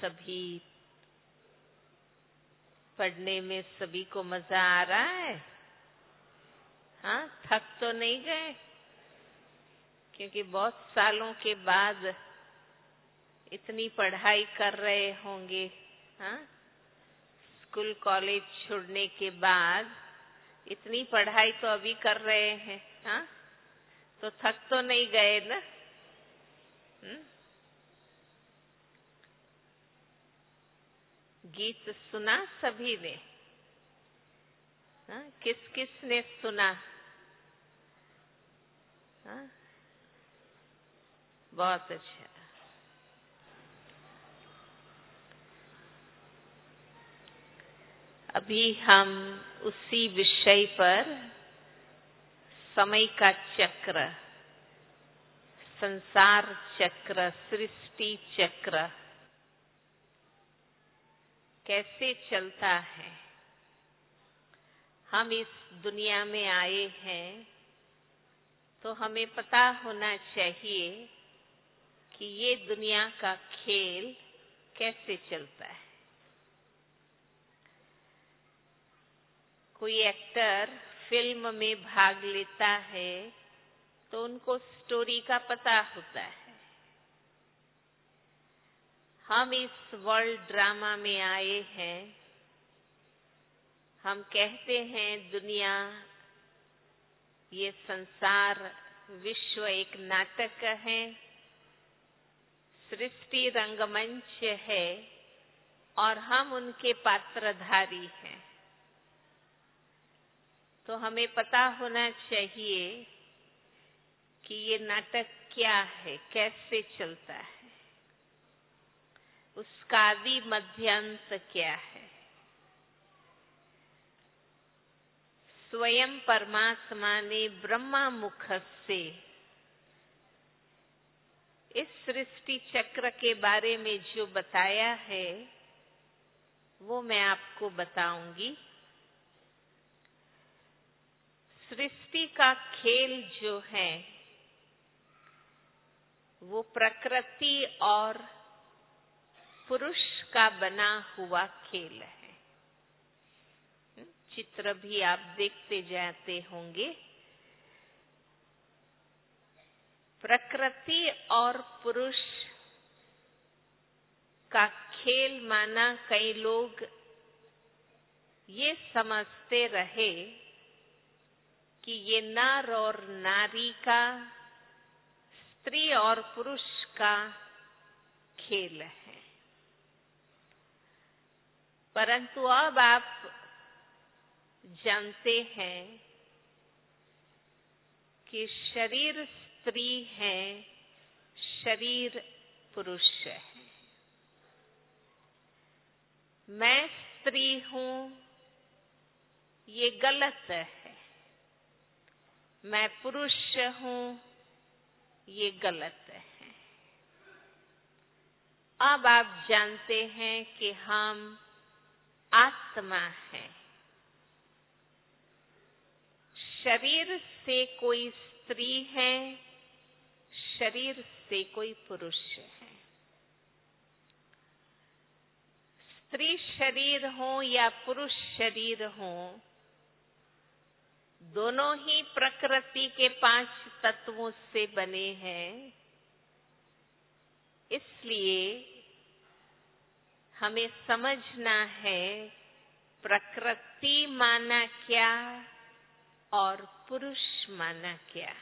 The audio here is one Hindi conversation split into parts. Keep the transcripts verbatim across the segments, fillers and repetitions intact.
सभी पढ़ने में सभी को मजा आ रहा है? हाँ, थक तो नहीं गए? क्योंकि बहुत सालों के बाद इतनी पढ़ाई कर रहे होंगे। हाँ, स्कूल कॉलेज छोड़ने के बाद इतनी पढ़ाई तो अभी कर रहे हैं। हाँ, तो थक तो नहीं गए ना? हुँ? गीत सुना सभी ने? हाँ, किस किस ने सुना? हाँ, बहुत अच्छा। अभी हम उसी विषय पर समय का चक्र, संसार चक्र, सृष्टि चक्र कैसे चलता है। हम इस दुनिया में आए हैं तो हमें पता होना चाहिए कि ये दुनिया का खेल कैसे चलता है। कोई एक्टर फिल्म में भाग लेता है तो उनको स्टोरी का पता होता है। हम इस वर्ल्ड ड्रामा में आए हैं। हम कहते हैं दुनिया, ये संसार, विश्व एक नाटक है, सृष्टि रंगमंच है और हम उनके पात्रधारी हैं। तो हमें पता होना चाहिए कि ये नाटक क्या है, कैसे चलता है, उसका आदि मध्य अंत क्या है। स्वयं परमात्मा ने ब्रह्मा मुख से इस सृष्टि चक्र के बारे में जो बताया है वो मैं आपको बताऊंगी। सृष्टि का खेल जो है वो प्रकृति और पुरुष का बना हुआ खेल है। चित्र भी आप देखते जाते होंगे। प्रकृति और पुरुष का खेल माना कई लोग ये समझते रहे कि ये नर और नारी का, स्त्री और पुरुष का खेल है। परंतु अब आप जानते हैं कि शरीर स्त्री है, शरीर पुरुष है। मैं स्त्री हूं, ये गलत है। मैं पुरुष हूं, ये गलत है। अब आप जानते हैं कि हम आत्मा हैं। शरीर से कोई स्त्री है, शरीर से कोई पुरुष है। स्त्री शरीर हो या पुरुष शरीर हो, दोनों ही प्रकृति के पांच तत्वों से बने हैं। इसलिए हमें समझना है प्रकृति माना क्या और पुरुष माना क्या।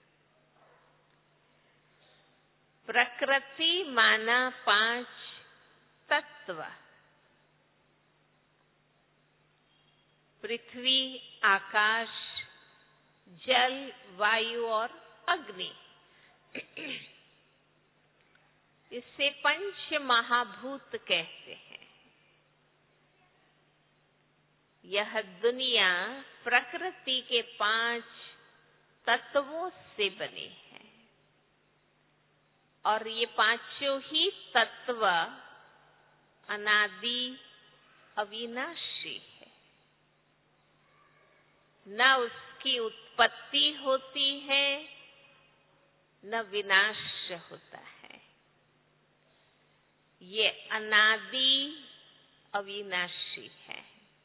प्रकृति माना पांच तत्व, पृथ्वी, आकाश, जल, वायु और अग्नि। इसे पंच महाभूत कहते हैं। यह दुनिया प्रकृति के पांच तत्वों से बनी है और ये पांचों ही तत्व अनादि अविनाशी है। न उसकी उत्पत्ति होती है न विनाश होता है। ये अनादि अविनाशी है।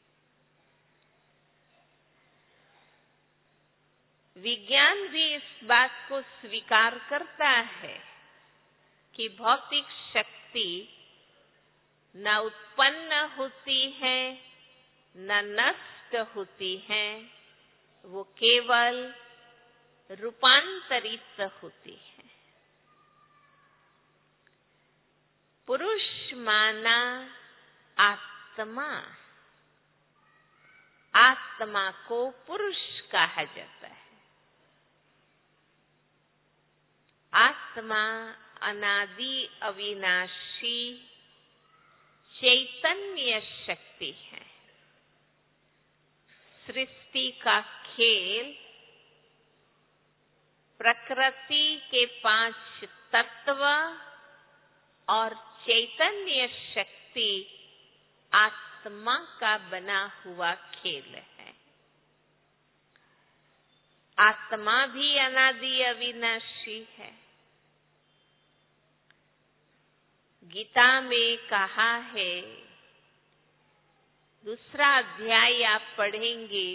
विज्ञान भी इस बात को स्वीकार करता है कि भौतिक शक्ति न उत्पन्न होती है न नष्ट होती है, वो केवल रूपांतरित होती है। पुरुष माना आत्मा, आत्मा को पुरुष कहा जाता है। आत्मा अनादि अविनाशी चैतन्य शक्ति है। सृष्टि का खेल प्रकृति के पांच तत्व और चैतन्य शक्ति आत्मा का बना हुआ खेल है। आत्मा भी अनादि अविनाशी है। गीता में कहा है, दूसरा अध्याय आप पढ़ेंगे,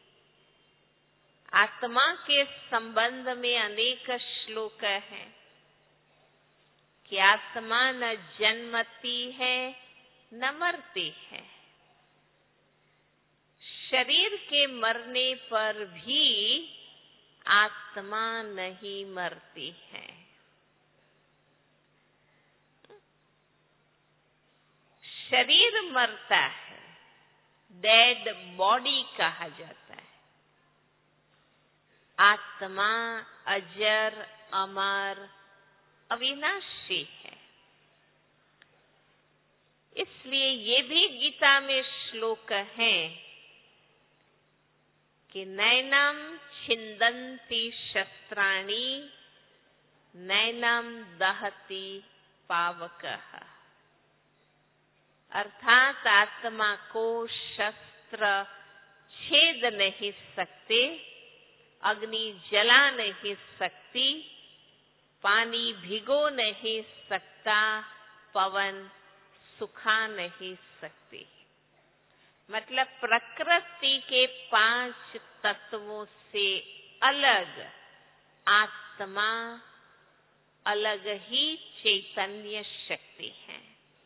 आत्मा के संबंध में अनेक श्लोक हैं कि आत्मा न जन्मती है न मरती है। शरीर के मरने पर भी आत्मा नहीं मरती है। शरीर मरता है, डेड बॉडी कहा जाता है। आत्मा अजर अमर अविनाशी है। इसलिए ये भी गीता में श्लोक हैं कि नैनम छिन्दन्ति शस्त्राणि नैनम दहति पावकः। अर्थात आत्मा को शस्त्र छेद नहीं सकते, अग्नि जला नहीं सकती, पानी भिगो नहीं सकता, पवन सुखा नहीं सकती। मतलब प्रकृति के पांच तत्वों से अलग आत्मा अलग ही चैतन्य शक्ति है।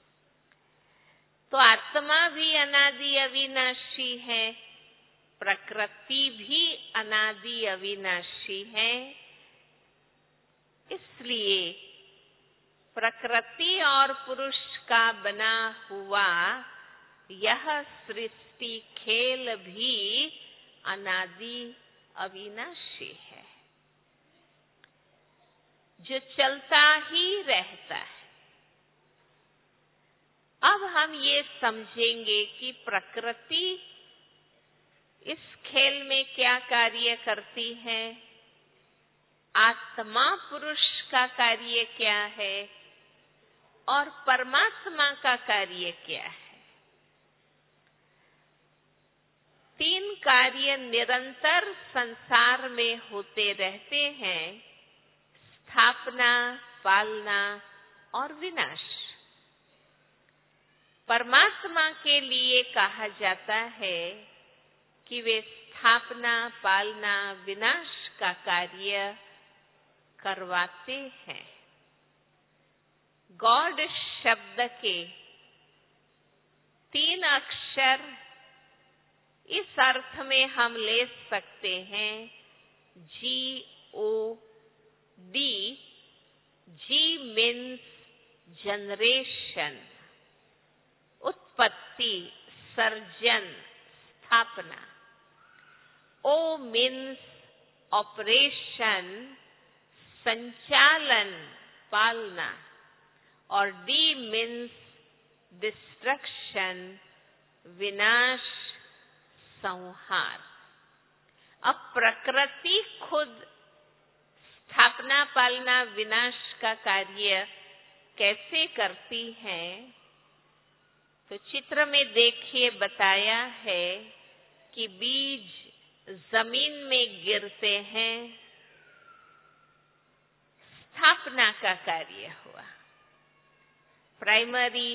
तो आत्मा भी अनादि अविनाशी है, प्रकृति भी अनादि अविनाशी है। इसलिए प्रकृति और पुरुष का बना हुआ यह सृष्टि खेल भी अनादि अविनाशी है, जो चलता ही रहता है। अब हम ये समझेंगे कि प्रकृति इस खेल में क्या कार्य करती है, आत्मा पुरुष का कार्य क्या है और परमात्मा का कार्य क्या है। तीन कार्य निरंतर संसार में होते रहते हैं, स्थापना, पालना और विनाश। परमात्मा के लिए कहा जाता है कि वे स्थापना, पालना, विनाश का कार्य करवाते हैं। गॉड शब्द के तीन अक्षर इस अर्थ में हम ले सकते हैं, G O D. G means generation, उत्पत्ति, सर्जन, स्थापना। ओ मीन्स ऑपरेशन, संचालन, पालना। और डी मीन्स डिस्ट्रक्शन, विनाश, संहार। अब प्रकृति खुद स्थापना, पालना, विनाश का कार्य कैसे करती है, तो चित्र में देखिए बताया है कि बीज जमीन में गिरते हैं, स्थापना का कार्य हुआ। प्राइमरी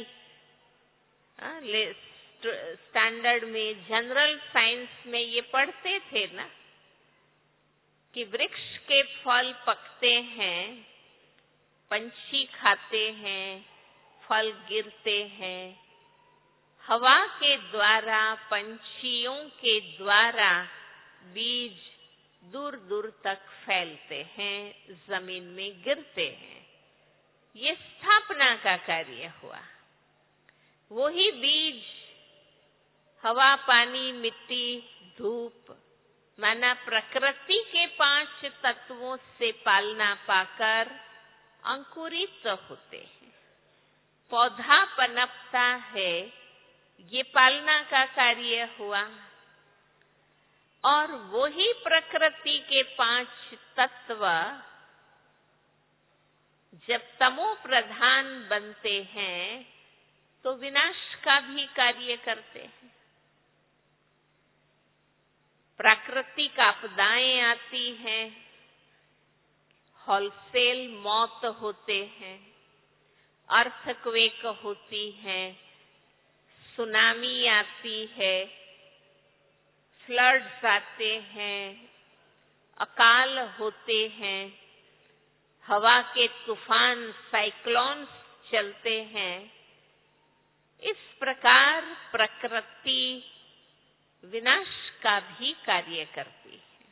स्टैंडर्ड में, जनरल साइंस में ये पढ़ते थे ना कि वृक्ष के फल पकते हैं, पंछी खाते हैं, फल गिरते हैं, हवा के द्वारा, पंछियों के द्वारा बीज दूर दूर तक फैलते हैं, जमीन में गिरते हैं। ये स्थापना का कार्य हुआ। वही बीज हवा, पानी, मिट्टी, धूप, माना प्रकृति के पांच तत्वों से पालना पाकर अंकुरित होते हैं। पौधा पनपता है, ये पालना का कार्य हुआ। और वही प्रकृति के पांच तत्व जब तमो प्रधान बनते हैं तो विनाश का भी कार्य करते हैं। प्राकृतिक आपदाएं आती हैं, होलसेल मौत होते हैं, अर्थक्वेक होती है, सुनामी आती है, फ्लड्स आते हैं, अकाल होते हैं, हवा के तूफान, साइक्लोन्स चलते हैं। इस प्रकार प्रकृति विनाश का भी कार्य करती है।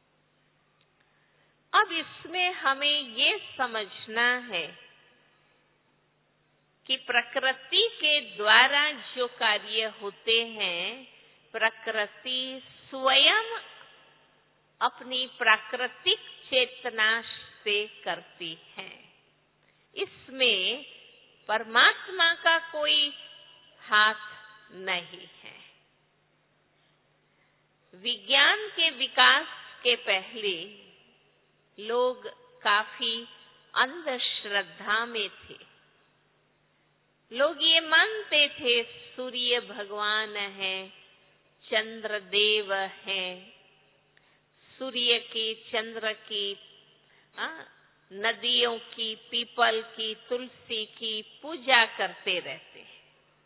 अब इसमें हमें ये समझना है कि प्रकृति के द्वारा जो कार्य होते हैं, प्रकृति स्वयं अपनी प्राकृतिक चेतना से करती है। इसमें परमात्मा का कोई हाथ नहीं है। विज्ञान के विकास के पहले लोग काफी अंधश्रद्धा में थे। लोग ये मानते थे सूर्य भगवान है, चंद्र देव है, सूर्य की, चंद्र की, आ, नदियों की, पीपल की, तुलसी की पूजा करते रहते हैं।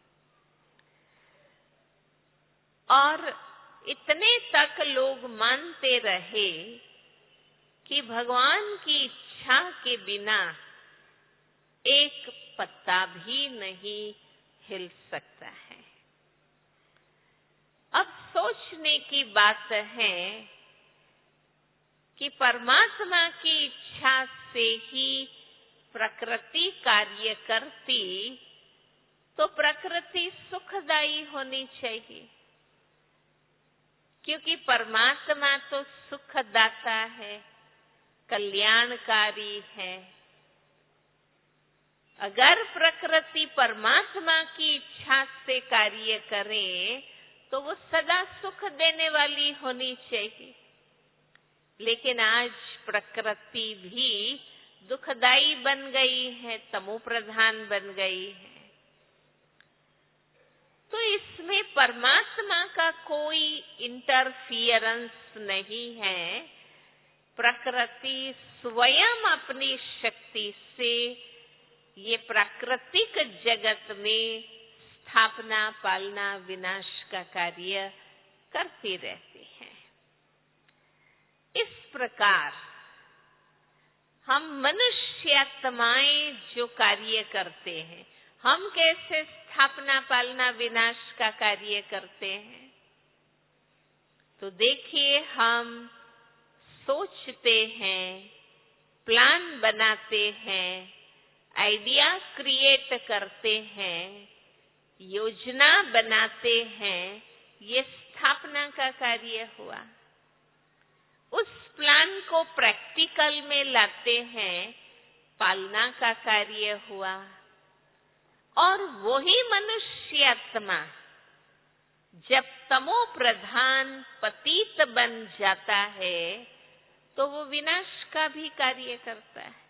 और इतने तक लोग मानते रहे कि भगवान की इच्छा के बिना एक पत्ता भी नहीं हिल सकता है। अब सोचने की बात है कि परमात्मा की इच्छा से ही प्रकृति कार्य करती तो प्रकृति सुखदायी होनी चाहिए, क्योंकि परमात्मा तो सुखदाता है, कल्याणकारी है। अगर प्रकृति परमात्मा की इच्छा से कार्य करे तो वो सदा सुख देने वाली होनी चाहिए। लेकिन आज प्रकृति भी दुखदाई बन गई है, तमो प्रधान बन गई है। तो इसमें परमात्मा का कोई इंटरफियरेंस नहीं है। प्रकृति स्वयं अपनी शक्ति से ये प्राकृतिक जगत में स्थापना, पालना, विनाश का कार्य करती रहती है। इस प्रकार हम मनुष्यात्माएं जो कार्य करते हैं, हम कैसे स्थापना, पालना, विनाश का कार्य करते हैं। तो देखिए, हम सोचते हैं, प्लान बनाते हैं, आइडिया क्रिएट करते हैं, योजना बनाते हैं, ये स्थापना का कार्य हुआ। उस प्लान को प्रैक्टिकल में लाते हैं, पालना का कार्य हुआ। और वही मनुष्य आत्मा जब तमो प्रधान पतित बन जाता है तो वो विनाश का भी कार्य करता है।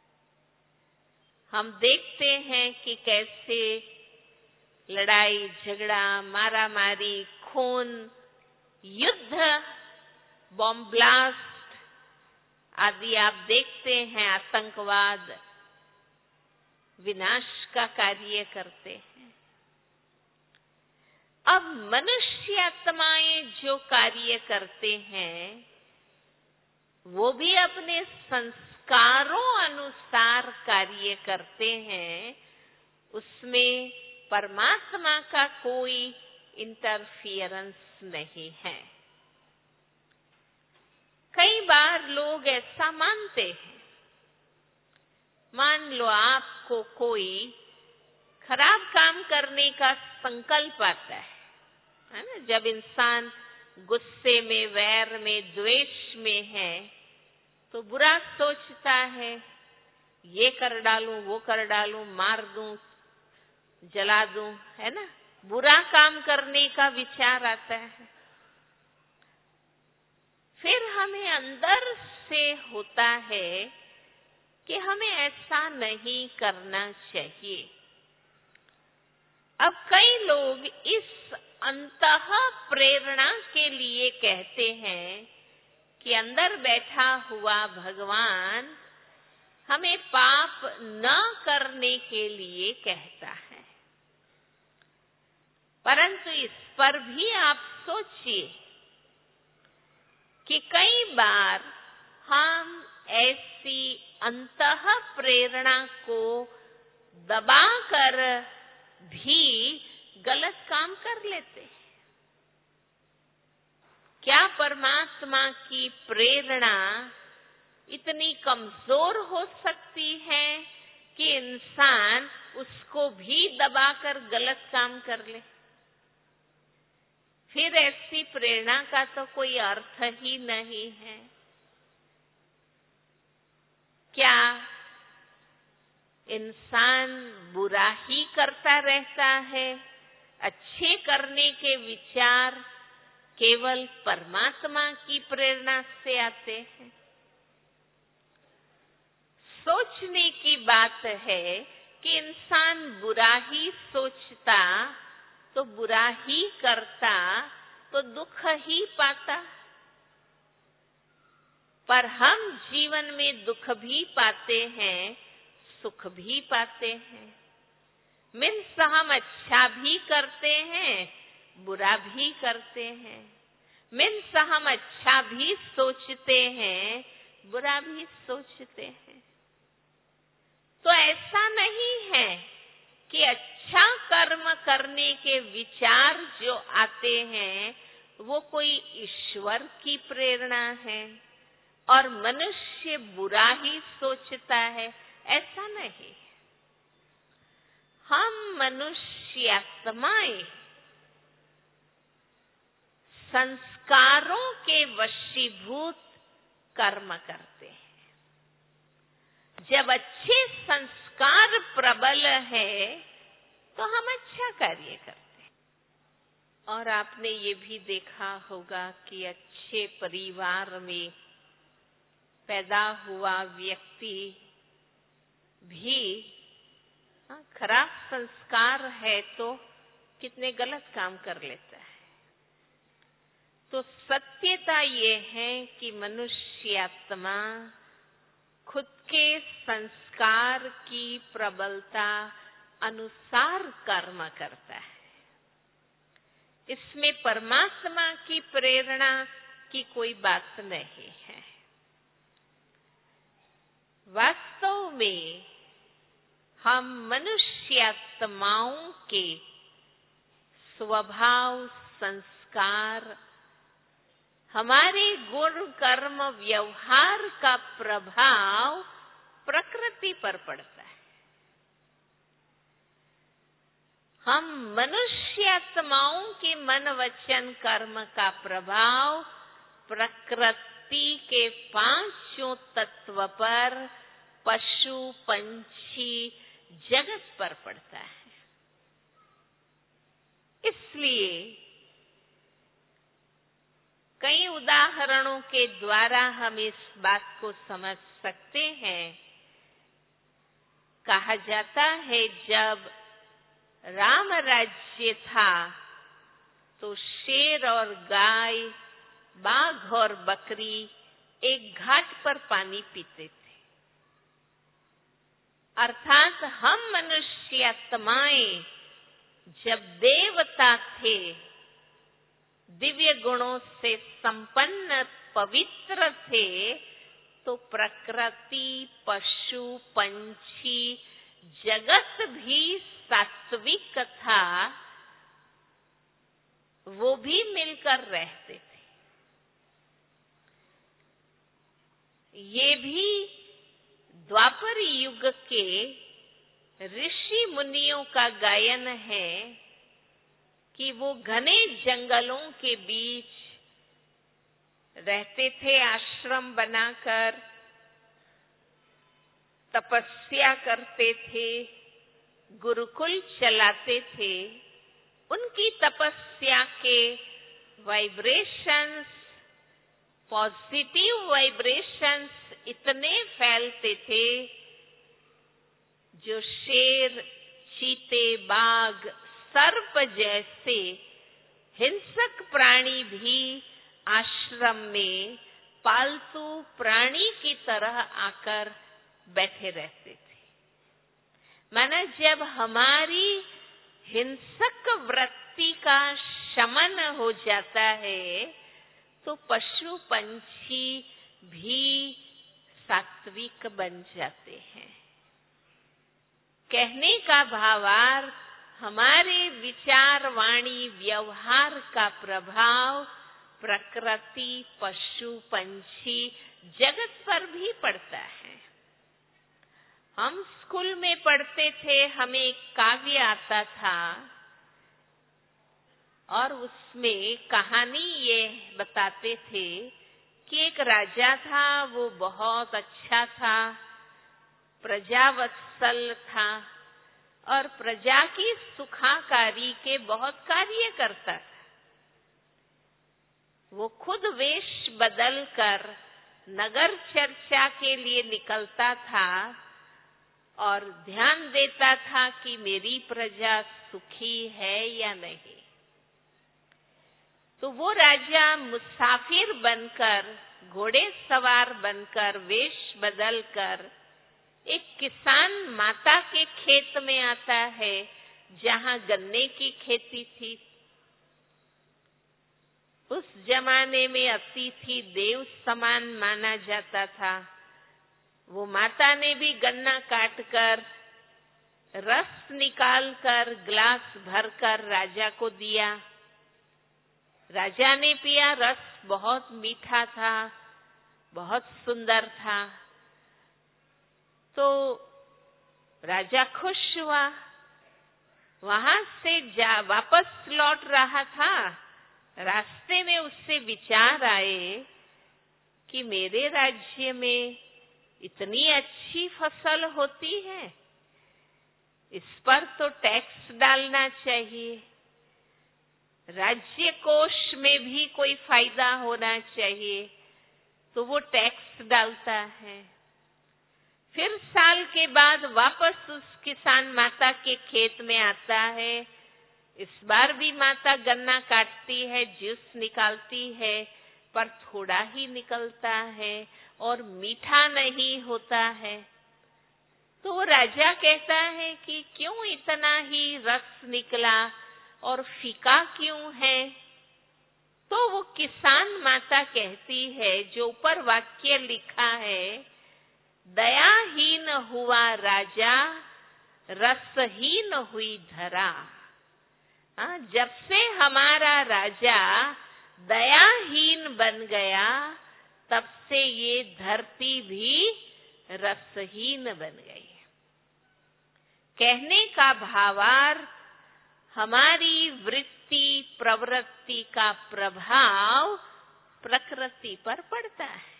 हम देखते हैं कि कैसे लड़ाई झगड़ा, मारामारी, खून, युद्ध, बॉम्ब ब्लास्ट आदि आप देखते हैं, आतंकवाद, विनाश का कार्य करते हैं। अब मनुष्य आत्माएं जो कार्य करते हैं वो भी अपने संस्कारों अनुसार कार्य करते हैं, उसमें परमात्मा का कोई इंटरफियरेंस नहीं है। कई बार लोग ऐसा मानते हैं, मान लो आपको कोई खराब काम करने का संकल्प आता है, है ना? जब इंसान गुस्से में, वैर में, द्वेष में है तो बुरा सोचता है, ये कर डालूं, वो कर डालूं, मार दूं, जला दूं, है ना? बुरा काम करने का विचार आता है। फिर हमें अंदर से होता है कि हमें ऐसा नहीं करना चाहिए। अब कई लोग इस अंतः प्रेरणा के लिए कहते हैं कि अंदर बैठा हुआ भगवान हमें पाप न करने के लिए कहता है। परंतु इस पर भी आप सोचिए कि कई बार हम ऐसी अंतः प्रेरणा को दबाकर भी गलत काम कर लेते हैं। क्या परमात्मा की प्रेरणा इतनी कमजोर हो सकती है कि इंसान उसको भी दबाकर गलत काम कर ले? फिर ऐसी प्रेरणा का तो कोई अर्थ ही नहीं है। क्या इंसान बुरा ही करता रहता है? अच्छे करने के विचार केवल परमात्मा की प्रेरणा से आते हैं? सोचने की बात है कि इंसान बुरा ही सोचता तो बुरा ही करता तो दुख ही पाता, पर हम जीवन में दुख भी पाते हैं, सुख भी पाते हैं। मीन्स हम अच्छा भी करते हैं, बुरा भी करते हैं। मीन्स हम अच्छा भी सोचते हैं, बुरा भी सोचते हैं। तो ऐसा नहीं है कि अच्छा कर्म करने के विचार जो आते हैं वो कोई ईश्वर की प्रेरणा है और मनुष्य बुरा ही सोचता है, ऐसा नहीं। हम मनुष्य आत्माएं संस्कारों के वशीभूत कर्म करते हैं। जब अच्छे संस्कार प्रबल है तो हम अच्छा कार्य करते हैं। और आपने ये भी देखा होगा कि अच्छे परिवार में पैदा हुआ व्यक्ति भी हाँ, खराब संस्कार है तो कितने गलत काम कर लेता है। तो सत्यता ये है कि मनुष्य आत्मा खुद के संस्कार की प्रबलता अनुसार कर्म करता है। इसमें परमात्मा की प्रेरणा की कोई बात नहीं है। वास्तव में हम मनुष्य आत्माओं के स्वभाव, संस्कार, हमारे गुण, कर्म, व्यवहार का प्रभाव प्रकृति पर पड़ता है। हम मनुष्य आत्माओं के मन, वचन, कर्म का प्रभाव प्रकृति के पांचों तत्व पर, पशु, पंछी, जगत पर पड़ता है। इसलिए कई उदाहरणों के द्वारा हम इस बात को समझ सकते हैं। कहा जाता है जब राम राज्य था तो शेर और गाय, बाघ और बकरी एक घाट पर पानी पीते थे। अर्थात हम मनुष्य आत्माएं जब देवता थे, दिव्य गुणों से संपन्न पवित्र थे, तो प्रकृति, पशु, पंछी, जगत भी सात्विक था, वो भी मिलकर रहते थे। ये भी द्वापर युग के ऋषि मुनियों का गायन है कि वो घने जंगलों के बीच रहते थे, आश्रम बनाकर तपस्या करते थे, गुरुकुल चलाते थे। उनकी तपस्या के वाइब्रेशंस, पॉजिटिव वाइब्रेशंस इतने फैलते थे, जो शेर, चीते, बाघ, सर्प जैसे हिंसक प्राणी भी आश्रम में पालतू प्राणी की तरह आकर बैठे रहते थे। माना जब हमारी हिंसक वृत्ति का शमन हो जाता है, तो पशु पंछी भी सात्विक बन जाते हैं। कहने का भावार्थ, हमारे विचार, वाणी, व्यवहार का प्रभाव प्रकृति, पशु, पंछी, जगत पर भी पड़ता है। हम स्कूल में पढ़ते थे, हमें एक काव्य आता था और उसमें कहानी ये बताते थे कि एक राजा था, वो बहुत अच्छा था, प्रजावत्सल था और प्रजा की सुखाकारी के बहुत कार्य करता था। वो खुद वेश बदलकर नगर चर्चा के लिए निकलता था और ध्यान देता था कि मेरी प्रजा सुखी है या नहीं। तो वो राजा मुसाफिर बनकर, घोड़े सवार बनकर, वेश बदलकर एक किसान माता के खेत में आता है, जहां गन्ने की खेती थी। उस जमाने में अतिथि देव समान माना जाता था। वो माता ने भी गन्ना काटकर, रस निकालकर, ग्लास भरकर राजा को दिया। राजा ने पिया, रस बहुत मीठा था, बहुत सुंदर था। तो राजा खुश हुआ। वहां से जा वापस लौट रहा था, रास्ते में उससे विचार आए कि मेरे राज्य में इतनी अच्छी फसल होती है, इस पर तो टैक्स डालना चाहिए, राज्य कोष में भी कोई फायदा होना चाहिए। तो वो टैक्स डालता है। फिर साल के बाद वापस उस किसान माता के खेत में आता है। इस बार भी माता गन्ना काटती है, जूस निकालती है, पर थोड़ा ही निकलता है और मीठा नहीं होता है। तो वो राजा कहता है कि क्यों इतना ही रस निकला और फीका क्यों है? तो वो किसान माता कहती है, जो ऊपर वाक्य लिखा है, दयाहीन हुआ राजा, रसहीन हुई धरा। हाँ, जब से हमारा राजा दयाहीन बन गया, तब से ये धरती भी रसहीन बन गई। कहने का भावार्थ, हमारी वृत्ति प्रवृत्ति का प्रभाव प्रकृति पर पड़ता है।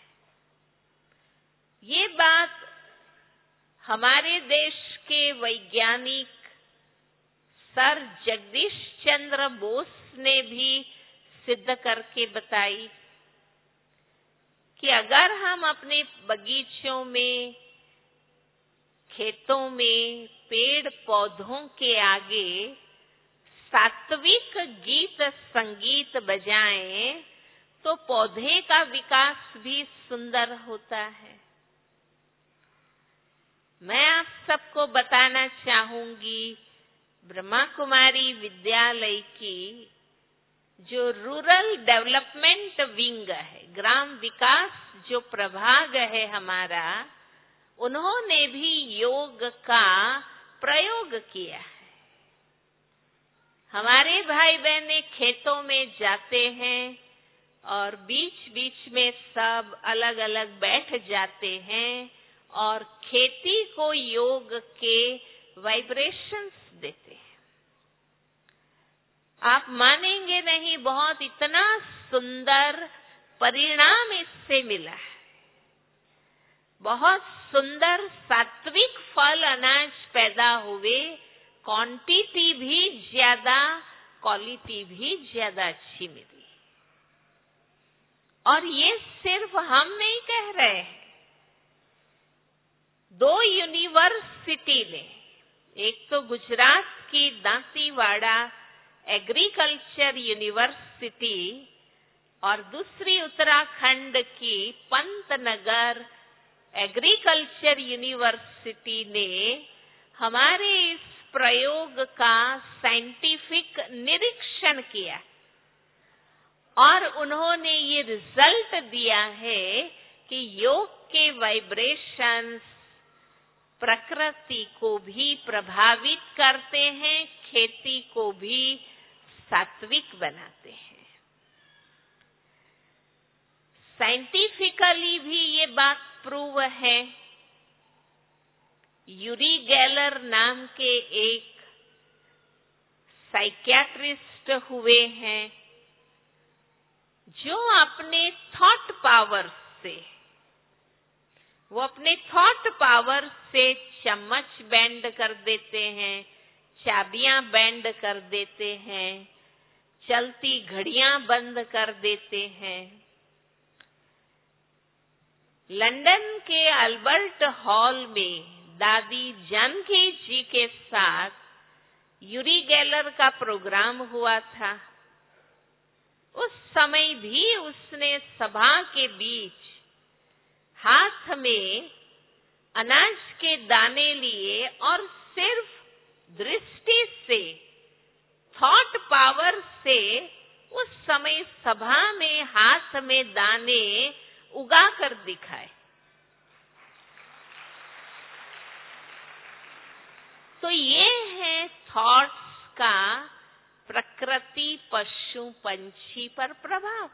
ये बात हमारे देश के वैज्ञानिक सर जगदीश चंद्र बोस ने भी सिद्ध करके बताई कि अगर हम अपने बगीचों में, खेतों में, पेड़ पौधों के आगे सात्विक गीत संगीत बजाएं, तो पौधे का विकास भी सुंदर होता है। मैं आप सबको बताना चाहूंगी, ब्रह्मा कुमारी विद्यालय की जो रूरल डेवलपमेंट विंग है, ग्राम विकास जो प्रभाग है हमारा, उन्होंने भी योग का प्रयोग किया है। हमारे भाई बहने खेतों में जाते हैं और बीच बीच में सब अलग अलग बैठ जाते हैं और खेती को योग के वाइब्रेशंस देते हैं। आप मानेंगे नहीं, बहुत इतना सुंदर परिणाम इससे मिला है। बहुत सुंदर सात्विक फल अनाज पैदा हुए, क्वांटिटी भी ज्यादा, क्वालिटी भी ज्यादा अच्छी मिली। और ये सिर्फ हम नहीं कह रहे हैं, दो यूनिवर्सिटी ने, एक तो गुजरात की दांतीवाड़ा एग्रीकल्चर यूनिवर्सिटी और दूसरी उत्तराखंड की पंतनगर एग्रीकल्चर यूनिवर्सिटी ने हमारे इस प्रयोग का साइंटिफिक निरीक्षण किया और उन्होंने ये रिजल्ट दिया है कि योग के वाइब्रेशंस प्रकृति को भी प्रभावित करते हैं, खेती को भी सात्विक बनाते हैं। साइंटिफिकली भी ये बात प्रूव है। यूरी गेलर नाम के एक साइकियाट्रिस्ट हुए हैं जो अपने थॉट पावर से, वो अपने थॉट पावर से चम्मच बेंड कर देते हैं, चाबियां बेंड कर देते हैं, चलती घड़ियां बंद कर देते हैं। लंदन के अल्बर्ट हॉल में दादी जानकी जी के साथ यूरी गेलर का प्रोग्राम हुआ था। उस समय भी उसने सभा के बीच हाथ में अनाज के दाने लिए और सिर्फ दृष्टि से, थॉट पावर से उस समय सभा में हाथ में दाने उगा कर दिखाए। तो ये है थॉट्स का प्रकृति, पशु, पंछी पर प्रभाव।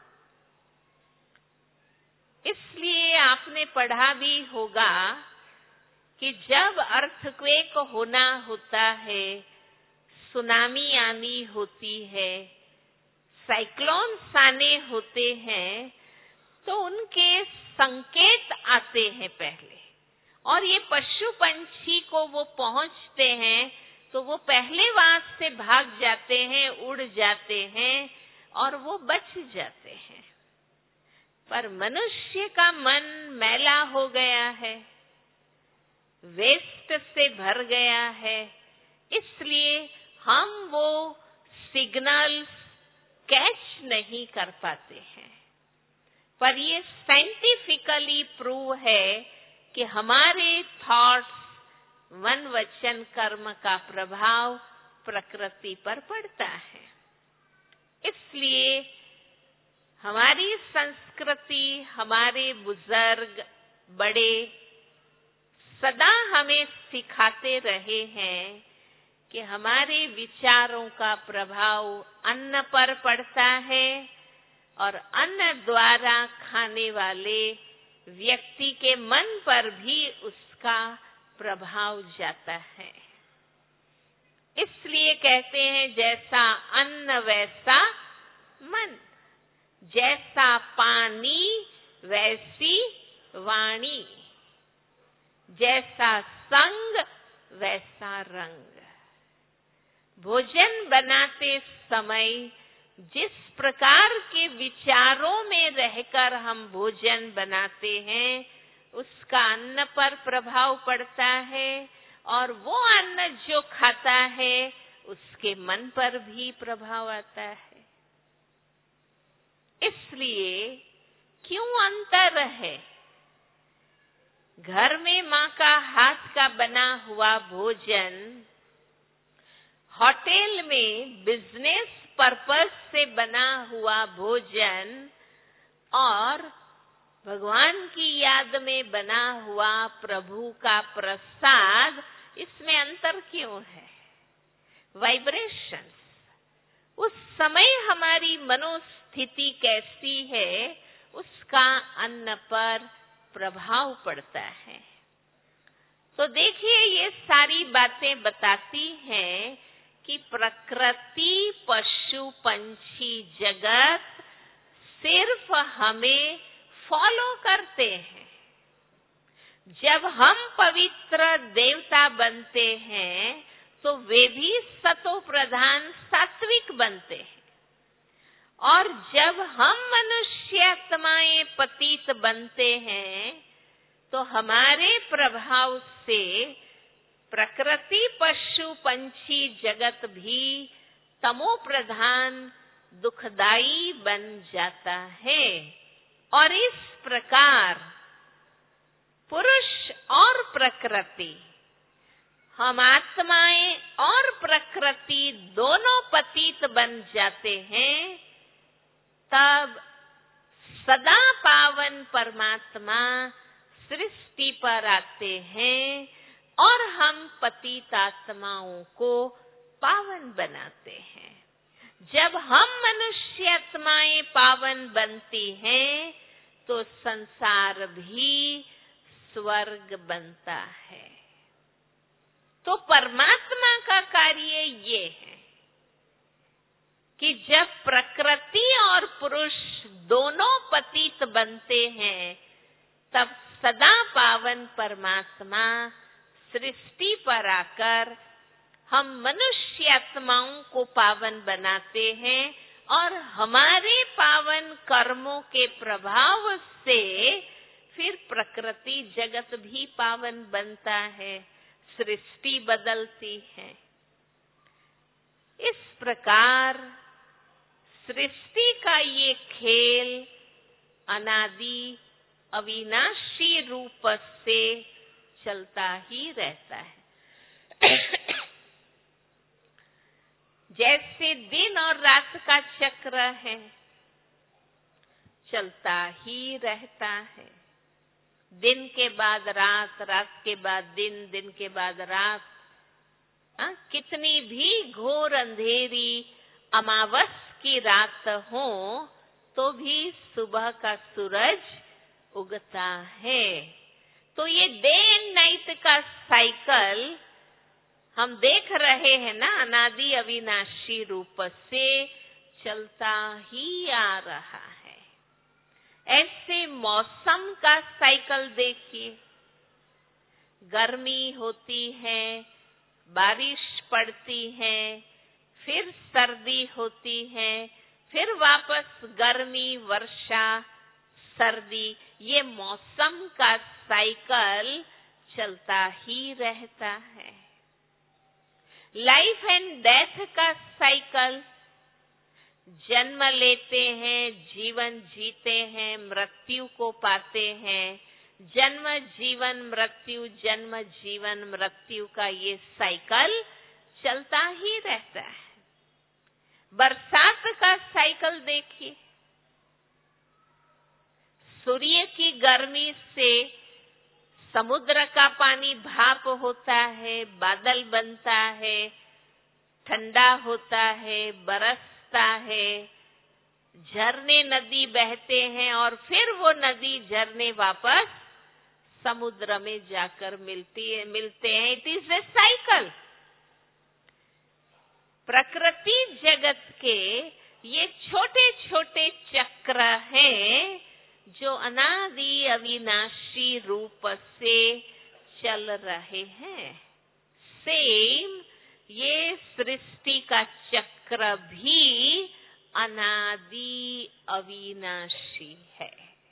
इसलिए आपने पढ़ा भी होगा कि जब अर्थक्वेक होना होता है, सुनामी आनी होती है, साइक्लोन्स आने होते हैं, तो उनके संकेत आते हैं पहले, और ये पशु पंछी को वो पहुंचते हैं तो वो पहले वहां से भाग जाते हैं, उड़ जाते हैं और वो बच जाते हैं। पर मनुष्य का मन मैला हो गया है, वेस्ट से भर गया है, इसलिए हम वो सिग्नल्स कैच नहीं कर पाते हैं। पर ये साइंटिफिकली प्रूव है कि हमारे थॉट्स, मन, वचन, कर्म का प्रभाव प्रकृति पर पड़ता है। इसलिए हमारी संस्कृति, हमारे बुजुर्ग बड़े सदा हमें सिखाते रहे हैं कि हमारे विचारों का प्रभाव अन्न पर पड़ता है और अन्न द्वारा खाने वाले व्यक्ति के मन पर भी उसका प्रभाव जाता है। इसलिए कहते हैं जैसा अन्न वैसा मन, जैसा पानी वैसी वाणी, जैसा संग वैसा रंग। भोजन बनाते समय जिस प्रकार के विचारों में रहकर हम भोजन बनाते हैं, उसका अन्न पर प्रभाव पड़ता है और वो अन्न जो खाता है उसके मन पर भी प्रभाव आता है। इसलिए क्यों अंतर है? घर में माँ का हाथ का बना हुआ भोजन, होटल में बिजनेस पर्पस से बना हुआ भोजन और भगवान की याद में बना हुआ प्रभु का प्रसाद, इसमें अंतर क्यों है? वाइब्रेशंस। उस समय हमारी मनोस्थिति कैसी है, उसका अन्न पर प्रभाव पड़ता है। तो देखिए, ये सारी बातें बताती हैं कि प्रकृति, पशु, पंछी, जगत सिर्फ हमें फॉलो करते हैं। जब हम पवित्र देवता बनते हैं तो वे भी सतो प्रधान सात्विक बनते हैं, और जब हम मनुष्य आत्माएं पतित बनते हैं तो हमारे प्रभाव से प्रकृति, पशु, पंछी, जगत भी तमो प्रधान दुखदाई बन जाता है। और इस प्रकार पुरुष और प्रकृति, हम आत्माएं और प्रकृति दोनों पतित बन जाते हैं, तब सदा पावन परमात्मा सृष्टि पर आते हैं और हम पतित आत्माओं को पावन बनाते हैं। जब हम मनुष्य आत्माएं पावन बनती हैं तो संसार भी स्वर्ग बनता है। तो परमात्मा का कार्य ये है कि जब प्रकृति और पुरुष दोनों पतित बनते हैं, तब सदा पावन परमात्मा सृष्टि पर आकर हम मनुष्य आत्माओं को पावन बनाते हैं और हमारे पावन कर्मों के प्रभाव से फिर प्रकृति जगत भी पावन बनता है, सृष्टि बदलती है। इस प्रकार सृष्टि का ये खेल अनादि अविनाशी रूप से चलता ही रहता है। जैसे दिन और रात का चक्र है, चलता ही रहता है। दिन के बाद रात, रात के बाद दिन, दिन के बाद रात। आ, कितनी भी घोर अंधेरी अमावस की रात हो तो भी सुबह का सूरज उगता है। तो ये डे एंड नाइट का साइकिल हम देख रहे हैं ना, अनादि अविनाशी रूप से चलता ही आ रहा है। ऐसे मौसम का साइकिल देखिए, गर्मी होती है, बारिश पड़ती है, फिर सर्दी होती है, फिर वापस गर्मी, वर्षा, सर्दी, ये मौसम का साइकिल चलता ही रहता है। लाइफ एंड डेथ का साइकिल, जन्म लेते हैं, जीवन जीते हैं, मृत्यु को पाते हैं, जन्म जीवन मृत्यु, जन्म जीवन मृत्यु का ये साइकिल चलता ही रहता है। बरसात का साइकिल देखिए, सूर्य की गर्मी से समुद्र का पानी भाप होता है, बादल बनता है, ठंडा होता है, बरसता है, झरने नदी बहते हैं और फिर वो नदी झरने वापस समुद्र में जाकर मिलती है मिलते हैं। It is a cycle. प्रकृति जगत के ये छोटे छोटे चक्र हैं जो अनादि अविनाशी रूप से चल रहे हैं। सेम ये सृष्टि का चक्र भी अनादि अविनाशी है।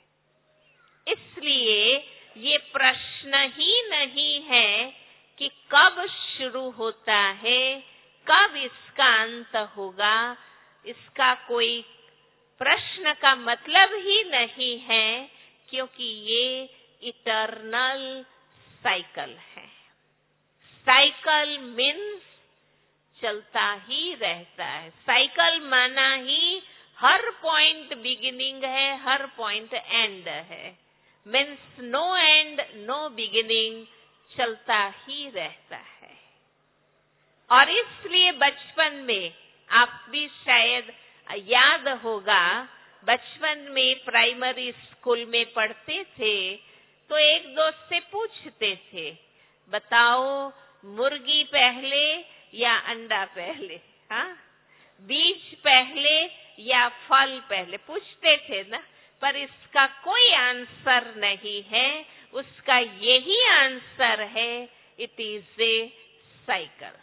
इसलिए ये प्रश्न ही नहीं है कि कब शुरू होता है, कब इसका अंत होगा। इसका कोई प्रश्न का मतलब ही नहीं है, क्योंकि ये इटर्नल साइकिल है। साइकिल मीन्स चलता ही रहता है। साइकिल माना ही हर पॉइंट बिगिनिंग है, हर पॉइंट एंड है। Means no end no beginning, चलता ही रहता है। और इसलिए बचपन में आप भी शायद याद होगा, बचपन में प्राइमरी स्कूल में पढ़ते थे तो एक दोस्त से पूछते थे, बताओ मुर्गी पहले या अंडा पहले, हाँ, बीज पहले या फल पहले, पूछते थे ना। पर इसका कोई आंसर नहीं है, उसका यही आंसर है, इट इज ए साइकिल।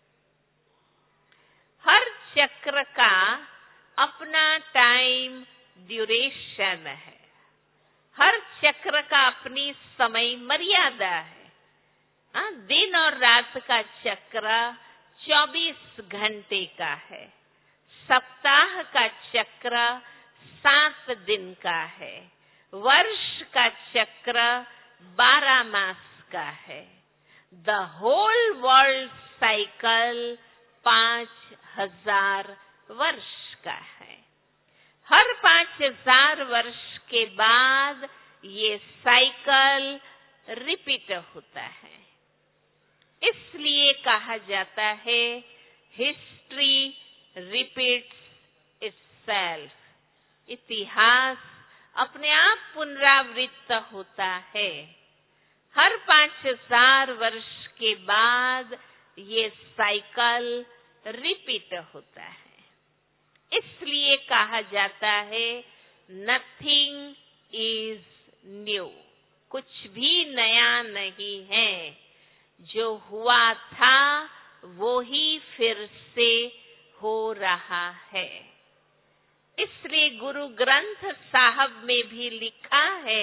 हर चक्र का अपना टाइम ड्यूरेशन है, हर चक्र का अपनी समय मर्यादा है। आ, दिन और रात का चक्र चौबीस घंटे का है, सप्ताह का चक्र सात दिन का है, वर्ष का चक्र बारह मास का है। द होल वर्ल्ड साइकिल पांच हजार वर्ष का है। हर पांच हजार वर्ष के बाद ये साइकिल रिपीट होता है। इसलिए कहा जाता है हिस्ट्री रिपीट्स इटसेल्फ, इतिहास अपने आप पुनरावृत्त होता है। हर पांच हजार वर्ष के बाद ये साइकिल रिपीट होता है। इसलिए कहा जाता है नथिंग इज न्यू, कुछ भी नया नहीं है। जो हुआ था वो ही फिर से हो रहा है। इसलिए गुरु ग्रंथ साहब में भी लिखा है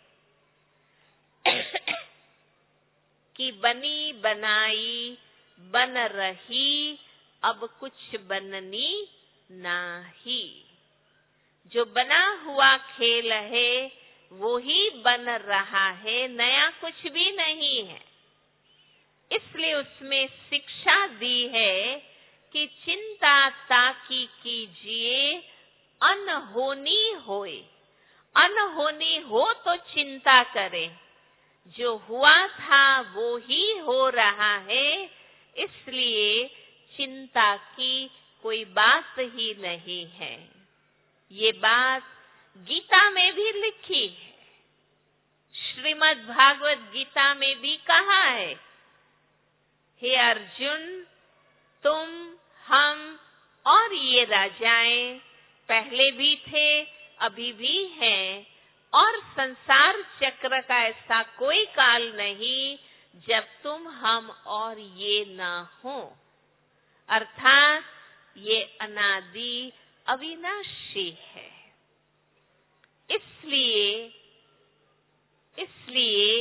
कि बनी बनाई बन रही, अब कुछ बननी नाही। जो बना हुआ खेल है वो ही बन रहा है, नया कुछ भी नहीं है। इसलिए उसमें शिक्षा दी है कि चिंता ताकि कीजिए अनहोनी होए। अनहोनी हो तो चिंता करें, जो हुआ था वो ही हो रहा है, इसलिए चिंता की कोई बात ही नहीं है। ये बात गीता में भी लिखी है, श्रीमद् भागवत गीता में भी कहा है, हे अर्जुन, तुम, हम और ये राजाएं पहले भी थे, अभी भी हैं, और संसार चक्र का ऐसा कोई काल नहीं जब तुम, हम और ये ना हो। अर्थात ये अनादि अविनाशी है। इसलिए इसलिए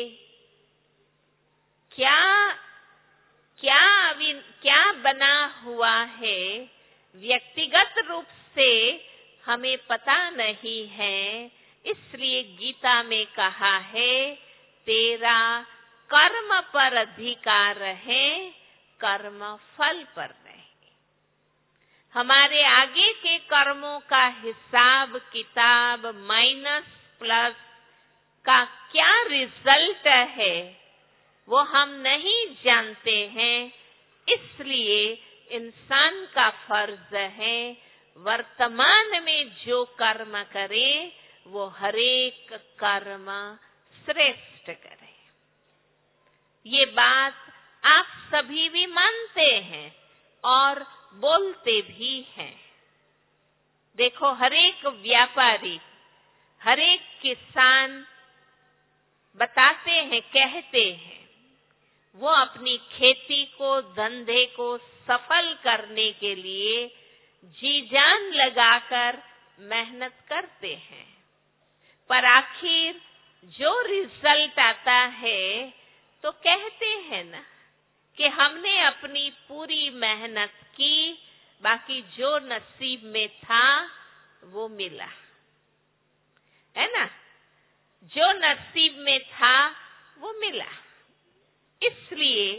क्या क्या अभी क्या बना हुआ है व्यक्तिगत रूप से हमें पता नहीं है। इसलिए गीता में कहा है तेरा कर्म पर अधिकार है, कर्म फल पर नहीं। हमारे आगे के कर्मों का हिसाब किताब माइनस प्लस का क्या रिजल्ट है वो हम नहीं जानते हैं। इसलिए इंसान का फर्ज है वर्तमान में जो कर्म करे वो हरेक कर्म श्रेष्ठ करे। ये बात आप सभी भी मानते हैं और बोलते भी हैं। देखो, हरेक व्यापारी, हरेक किसान बताते हैं, कहते हैं, वो अपनी खेती को, धंधे को सफल करने के लिए जी जान लगाकर मेहनत करते हैं। पर आखिर जो रिजल्ट आता है तो कहते हैं ना कि हमने अपनी पूरी मेहनत की, बाकी जो नसीब में था वो मिला, है ना। जो नसीब में था वो मिला। इसलिए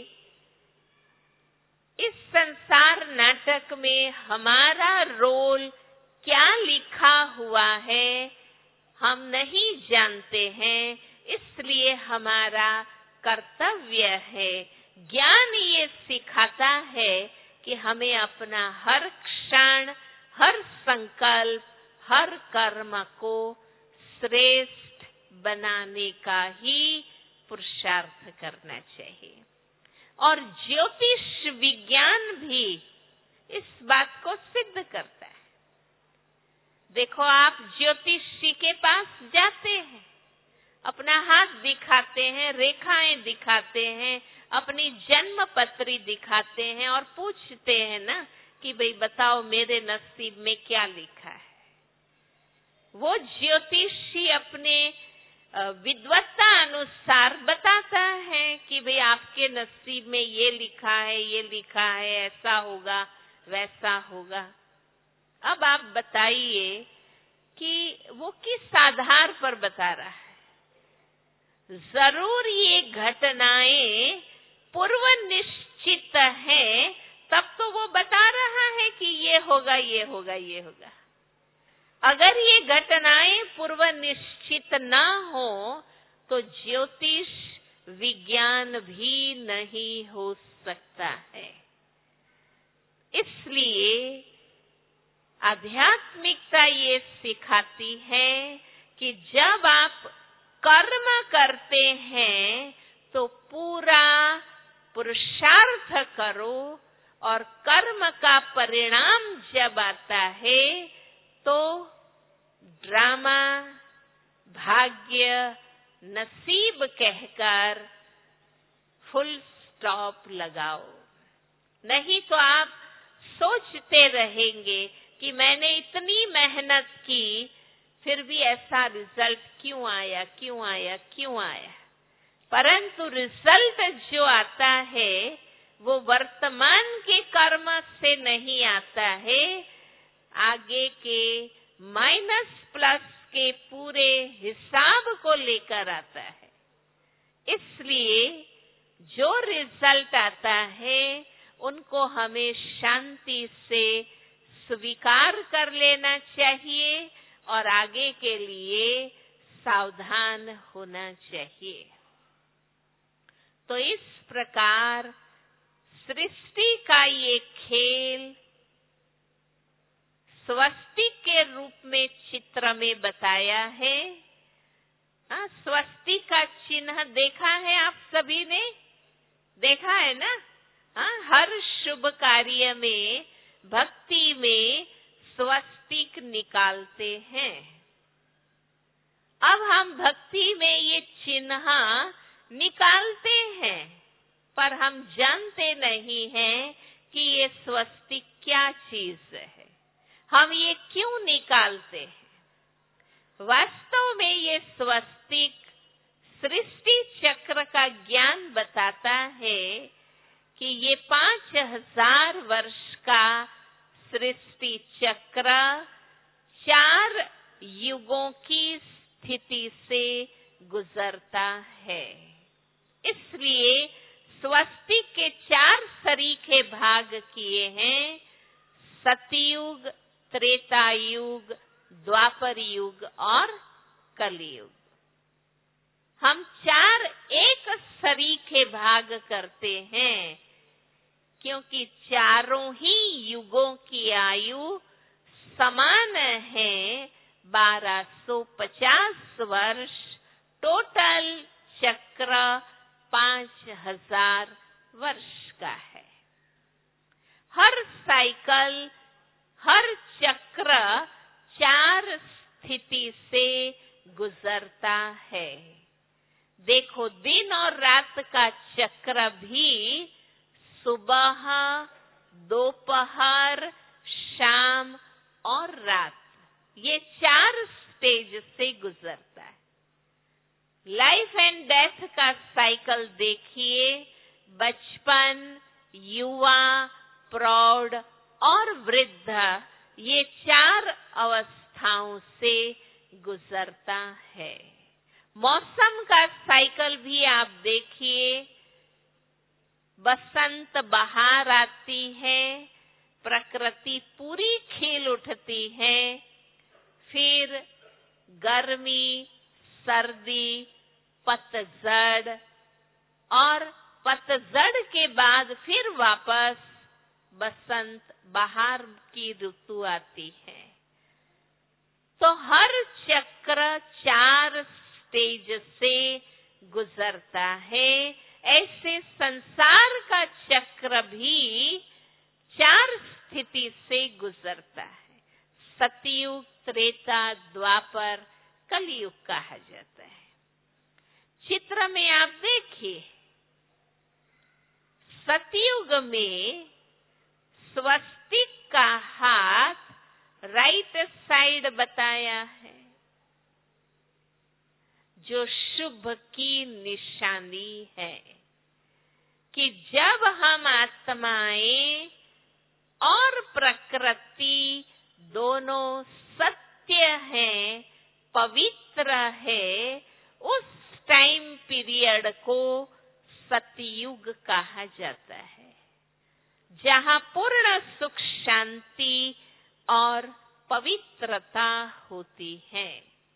इस संसार नाटक में हमारा रोल क्या लिखा हुआ है हम नहीं जानते हैं, इसलिए हमारा कर्तव्य है। ज्ञान ये सिखाता है कि हमें अपना हर क्षण, हर संकल्प, हर कर्म को श्रेष्ठ बनाने का ही पुरुषार्थ करना चाहिए। और ज्योतिष विज्ञान भी इस बात को सिद्ध करता है। देखो, आप ज्योतिषी के पास जाते हैं, अपना हाथ दिखाते हैं, रेखाएं दिखाते हैं, अपनी जन्म पत्री दिखाते हैं और पूछते हैं ना कि भाई बताओ मेरे नसीब में क्या लिखा है। वो ज्योतिषी अपने विद्वत्ता अनुसार बताता है कि भाई आपके नसीब में ये लिखा है, ये लिखा है, ऐसा होगा, वैसा होगा। अब आप बताइए कि वो किस आधार पर बता रहा है। जरूर ये घटनाएं पूर्व निश्चित है, तब तो वो बता रहा है कि ये होगा, ये होगा, ये होगा। अगर ये घटनाएं पूर्व निश्चित ना हो तो ज्योतिष विज्ञान भी नहीं हो सकता है। इसलिए आध्यात्मिकता ये सिखाती है कि जब आप कर्म करते हैं तो पूरा पुरुषार्थ करो, और कर्म का परिणाम जब आता है तो ड्रामा, भाग्य, नसीब कहकर फुल स्टॉप लगाओ। नहीं तो आप सोचते रहेंगे कि मैंने इतनी मेहनत की फिर भी ऐसा रिजल्ट क्यों आया, क्यों आया, क्यों आया। परंतु रिजल्ट जो आता है वो वर्तमान के कर्म से नहीं आता है, आगे के माइनस प्लस के पूरे हिसाब को लेकर आता है। इसलिए जो रिजल्ट आता है उनको हमें शांति से स्वीकार कर लेना चाहिए और आगे के लिए सावधान होना चाहिए। तो इस प्रकार सृष्टि का ये खेल स्वस्तिक के रूप में चित्र में बताया है। हाँ, स्वस्तिक का चिन्ह देखा है, आप सभी ने देखा है ना। हाँ, हर शुभ कार्य में, भक्ति में स्वस्तिक निकालते हैं। अब हम भक्ति में ये चिन्ह निकालते हैं, पर हम जानते नहीं हैं कि ये स्वस्तिक क्या चीज है, हम ये क्यों निकालते हैं। वास्तव में ये स्वस्तिक सृष्टि चक्र का ज्ञान बताता है कि ये पांच हजार वर्ष का सृष्टि चक्र चार युगों की स्थिति से गुजरता है। इसलिए स्वस्तिक के चार सरीखे भाग किए हैं: सतयुग, त्रेता युग, द्वापर युग और कलयुग। हम चार एक सरीखे भाग करते हैं क्योंकि चारों ही युगों की आयु समान है, बारह सौ पचास वर्ष। टोटल चक्र पांच हजार वर्ष का है। हर साइकिल, हर चक्र चार स्थिति से गुजरता है। देखो, दिन और रात का चक्र भी सुबह, दोपहर, शाम और रात, ये चार स्टेज से गुजरता है। लाइफ एंड डेथ का साइकिल देखिए, बचपन, युवा, प्रौढ़ और वृद्ध, ये चार अवस्थाओं से गुजरता है। मौसम का साइकिल भी आप देखिए, बसंत बहार आती है, प्रकृति पूरी खिल उठती है, फिर गर्मी, सर्दी, पतझड़, और पतझड़ के बाद फिर वापस बसंत बहार की ऋतु आती है। तो हर चक्र चार स्टेज से गुजरता है। ऐसे संसार का चक्र भी चार स्थिति से गुजरता है। सतयुग, त्रेता, द्वापर, कलयुग कहा जाता है। चित्र में आप देखिए, सतयुग में स्वस्तिक का हाथ राइट साइड बताया है, जो शुभ की निशानी है कि जब हम आत्माएं और प्रकृति दोनों सत्य हैं, पवित्र है, उस टाइम पीरियड को सतयुग कहा जाता है, जहां पूर्ण सुख, शांति और पवित्रता होती है।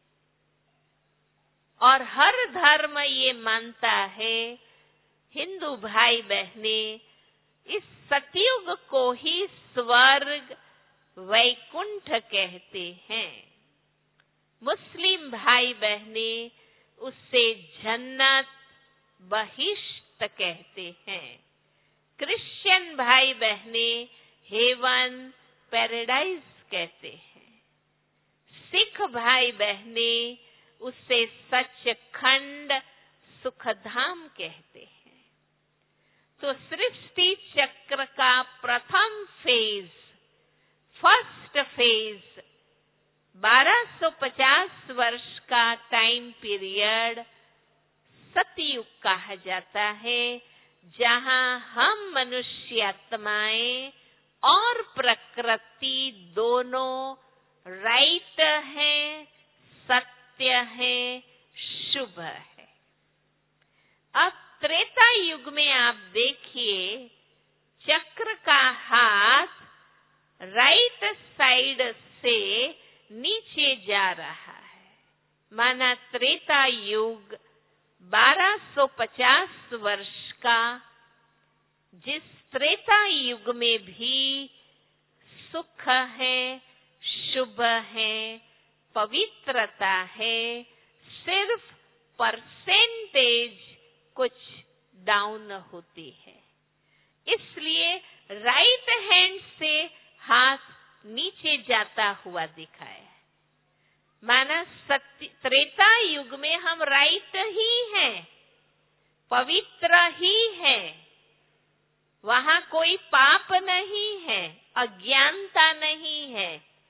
और हर धर्म ये मानता है, हिंदू भाई बहने, इस सतयुग को ही स्वर्ग, वैकुंठ कहते हैं। मुस्लिम भाई बहने उससे जन्नत, बहिश्त कहते हैं। क्रिश्चियन भाई बहने हेवन, पैराडाइज कहते हैं। सिख भाई बहने उसे सचखंड, सुखधाम कहते हैं। तो सृष्टि चक्र का प्रथम फेज, फर्स्ट फेज, बारह सौ पचास वर्ष का टाइम पीरियड सतयुग कहा जाता है, जहां हम मनुष्य आत्माएं और प्रकृति दोनों राइट हैं, सत्य है, शुभ है। अब त्रेता युग में आप देखिए, चक्र का हाथ राइट साइड से नीचे जा रहा है, माना त्रेता युग बारह सौ पचास वर्ष का, जिस त्रेता युग में भी सुख है, शुभ है, पवित्रता है, सिर्फ परसेंटेज कुछ डाउन होती है। इसलिए राइट हैंड से हाथ नीचे जाता हुआ दिखाया। माना सत्य त्रेता युग में हम राइट ही हैं, पवित्र ही हैं, वहां कोई पाप नहीं है, अज्ञानता नहीं है,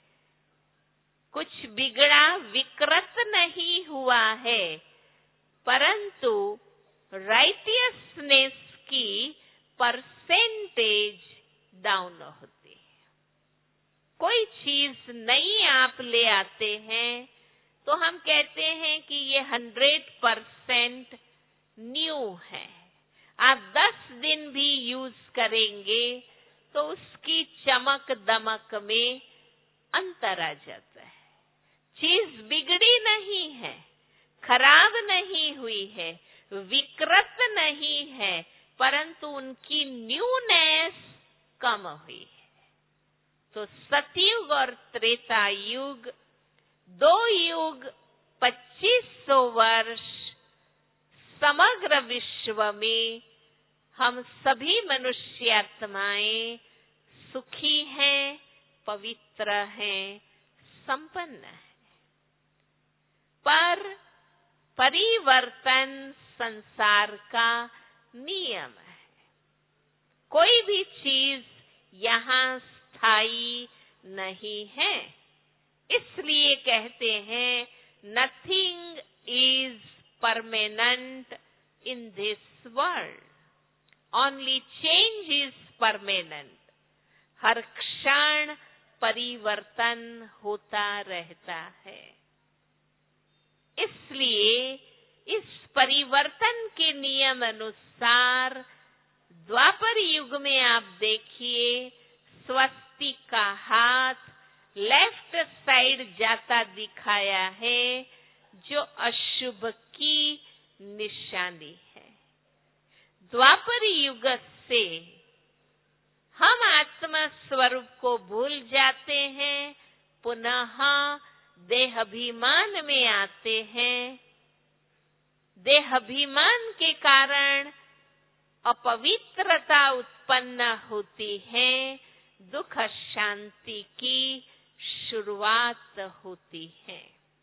कुछ बिगड़ा विकृत नहीं हुआ है, परंतु राइटियसनेस की परसेंटेज डाउन होती है। कोई चीज नई आप ले आते हैं तो हम कहते हैं कि ये हंड्रेड परसेंट न्यू है। आप दस दिन भी यूज करेंगे तो उसकी चमक दमक में अंतर आ जाता है। चीज बिगड़ी नहीं है, खराब नहीं हुई है, विकृत नहीं है, परंतु उनकी न्यूनेस कम हुई है। तो सतयुग और त्रेता युग, दो युग, पच्चीस सौ वर्ष समग्र विश्व में हम सभी मनुष्य आत्माएं सुखी हैं, पवित्र हैं, संपन्न हैं। पर परिवर्तन संसार का नियम है। कोई भी चीज यहाँ स्थायी नहीं है। इसलिए कहते हैं nothing is permanent in this world, only change is permanent. हर क्षण परिवर्तन होता रहता है। इसलिए इस परिवर्तन के नियम अनुसार द्वापर युग में आप देखिए स्वस्तिक का हाथ लेफ्ट साइड जाता दिखाया है, जो अशुभ की निशानी है। द्वापर युग से हम आत्मा स्वरूप को भूल जाते हैं, पुनः देहाभिमान में आते हैं। देहाभिमान के कारण अपवित्रता उत्पन्न होती है, दुख शांति की शुरुआत होती है।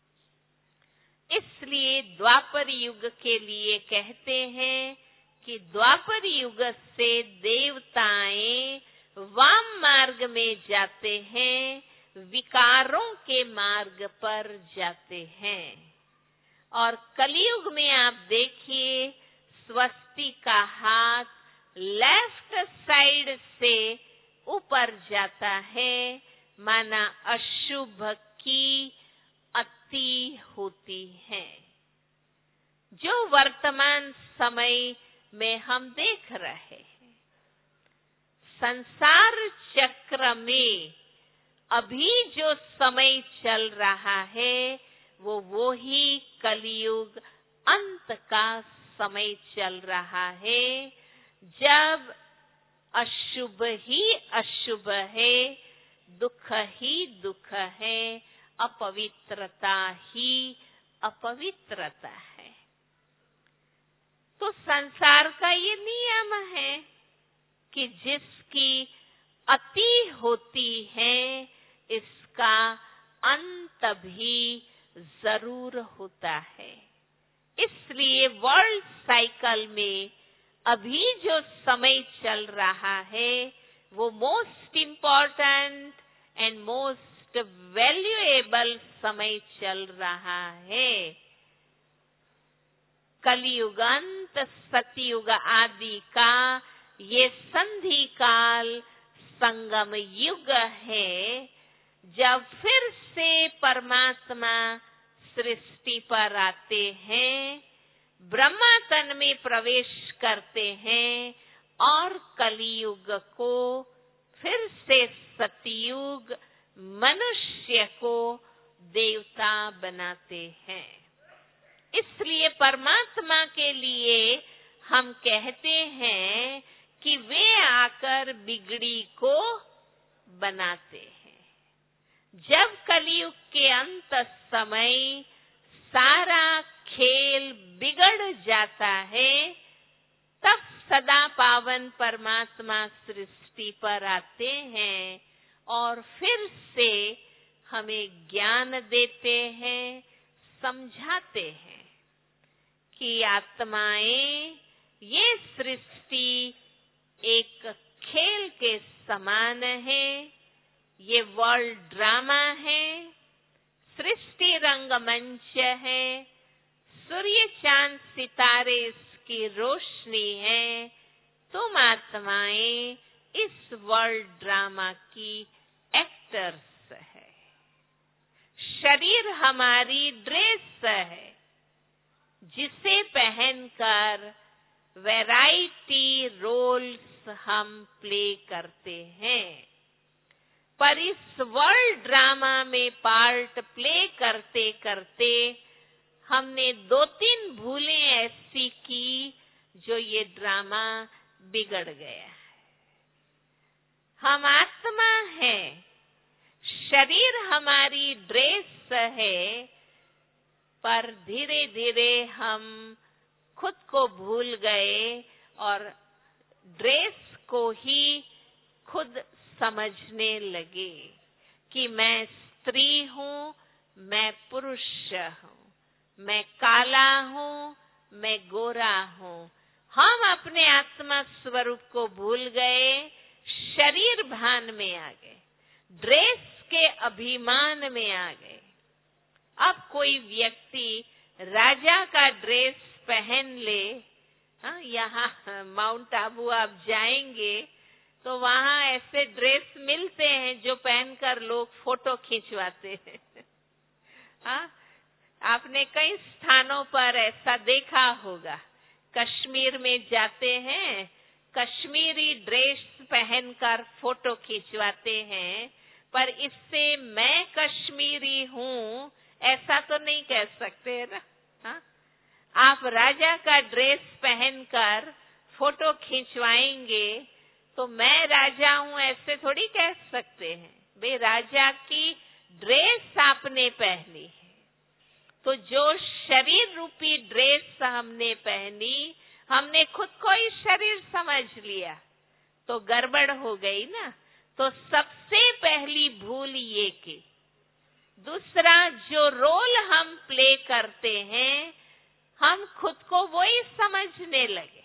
इसलिए द्वापर युग के लिए कहते हैं कि द्वापर युग से देवताएं वाम मार्ग में जाते हैं, विकारों के मार्ग पर जाते हैं। और कलयुग में आप देखिए स्वस्तिक का हाथ लेफ्ट साइड से ऊपर जाता है, माना अशुभ की अति होती है, जो वर्तमान समय में हम देख रहे हैं। संसार चक्र में अभी जो समय चल रहा है वो वो ही कलयुग अंत का समय चल रहा है, जब अशुभ ही अशुभ है, दुख ही दुख है, अपवित्रता ही अपवित्रता है। तो संसार का ये नियम है कि जिसकी अति होती है, इसका अंत भी जरूर होता है। इसलिए वर्ल्ड साइकिल में अभी जो समय चल रहा है वो most important and most valuable समय चल रहा है। कलयुग अंत सतयुग आदि का ये संधि काल संगम युग है, जब फिर से परमात्मा सृष्टि पर आते हैं, ब्रह्मा तन में प्रवेश करते हैं और कलियुग को फिर से सतयुग मनुष्य को देवता बनाते हैं। इसलिए परमात्मा के लिए हम कहते हैं कि वे आकर बिगड़ी को बनाते हैं। जब कलयुग के अंत समय सारा खेल बिगड़ जाता है, तब सदा पावन परमात्मा सृष्टि पर आते हैं और फिर से हमें ज्ञान देते हैं, समझाते हैं कि आत्माएं ये सृष्टि एक खेल के समान है, ये वर्ल्ड ड्रामा है, सृष्टि रंगमंच है, सूर्य चांद सितारे इसकी रोशनी है। तुम आत्माएं इस वर्ल्ड ड्रामा की एक्टर्स है। शरीर हमारी ड्रेस है, जिसे पहनकर वैरायटी रोल्स हम प्ले करते हैं। पर इस वर्ल्ड ड्रामा में पार्ट प्ले करते करते हमने दो तीन भूलें ऐसी की जो ये ड्रामा बिगड़ गया है। हम आत्मा हैं, शरीर हमारी ड्रेस है, पर धीरे धीरे हम खुद को भूल गए और ड्रेस को ही खुद समझने लगे कि मैं स्त्री हूँ, मैं पुरुष हूँ, मैं काला हूँ, मैं गोरा हूँ। हम अपने आत्मा स्वरूप को भूल गए, शरीर भान में आ गए, ड्रेस के अभिमान में आ गए। अब कोई व्यक्ति राजा का ड्रेस पहन ले, हाँ, यहाँ माउंट आबू आप जाएंगे तो वहाँ ऐसे ड्रेस मिलते हैं जो पहनकर लोग फोटो खिंचवाते हैं। हाँ, आपने कई स्थानों पर ऐसा देखा होगा। कश्मीर में जाते हैं, कश्मीरी ड्रेस पहनकर फोटो खिंचवाते हैं, पर इससे मैं कश्मीरी हूँ ऐसा तो नहीं कह सकते है ना। हाँ? आप राजा का ड्रेस पहनकर फोटो खिंचवाएंगे तो मैं राजा हूँ ऐसे थोड़ी कह सकते हैं। वे राजा की ड्रेस आपने पहनी है, तो जो शरीर रूपी ड्रेस हमने पहनी, हमने खुद को ही शरीर समझ लिया तो गड़बड़ हो गई ना। तो सबसे पहली भूल ये की। दूसरा, जो रोल हम प्ले करते हैं हम खुद को वही समझने लगे।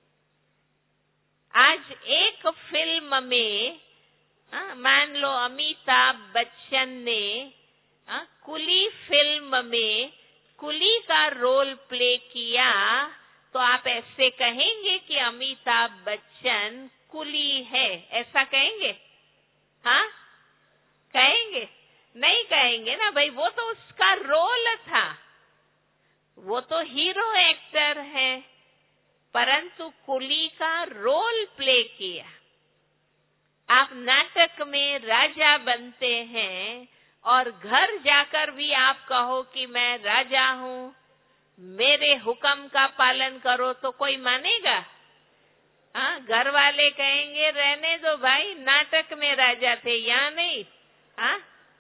आज एक फिल्म में आ, मान लो अमिताभ बच्चन ने आ, कुली फिल्म में कुली का रोल प्ले किया, तो आप ऐसे कहेंगे कि अमिताभ बच्चन कुली है, ऐसा कहेंगे? हाँ, कहेंगे? नहीं कहेंगे ना भाई, वो तो उसका रोल था, वो तो हीरो एक्टर है, परंतु कुली का रोल प्ले किया। आप नाटक में राजा बनते हैं और घर जाकर भी आप कहो कि मैं राजा हूँ, मेरे हुक्म का पालन करो, तो कोई मानेगा? हाँ, घर वाले कहेंगे रहने दो भाई, नाटक में राजा थे, यहाँ नहीं। हाँ,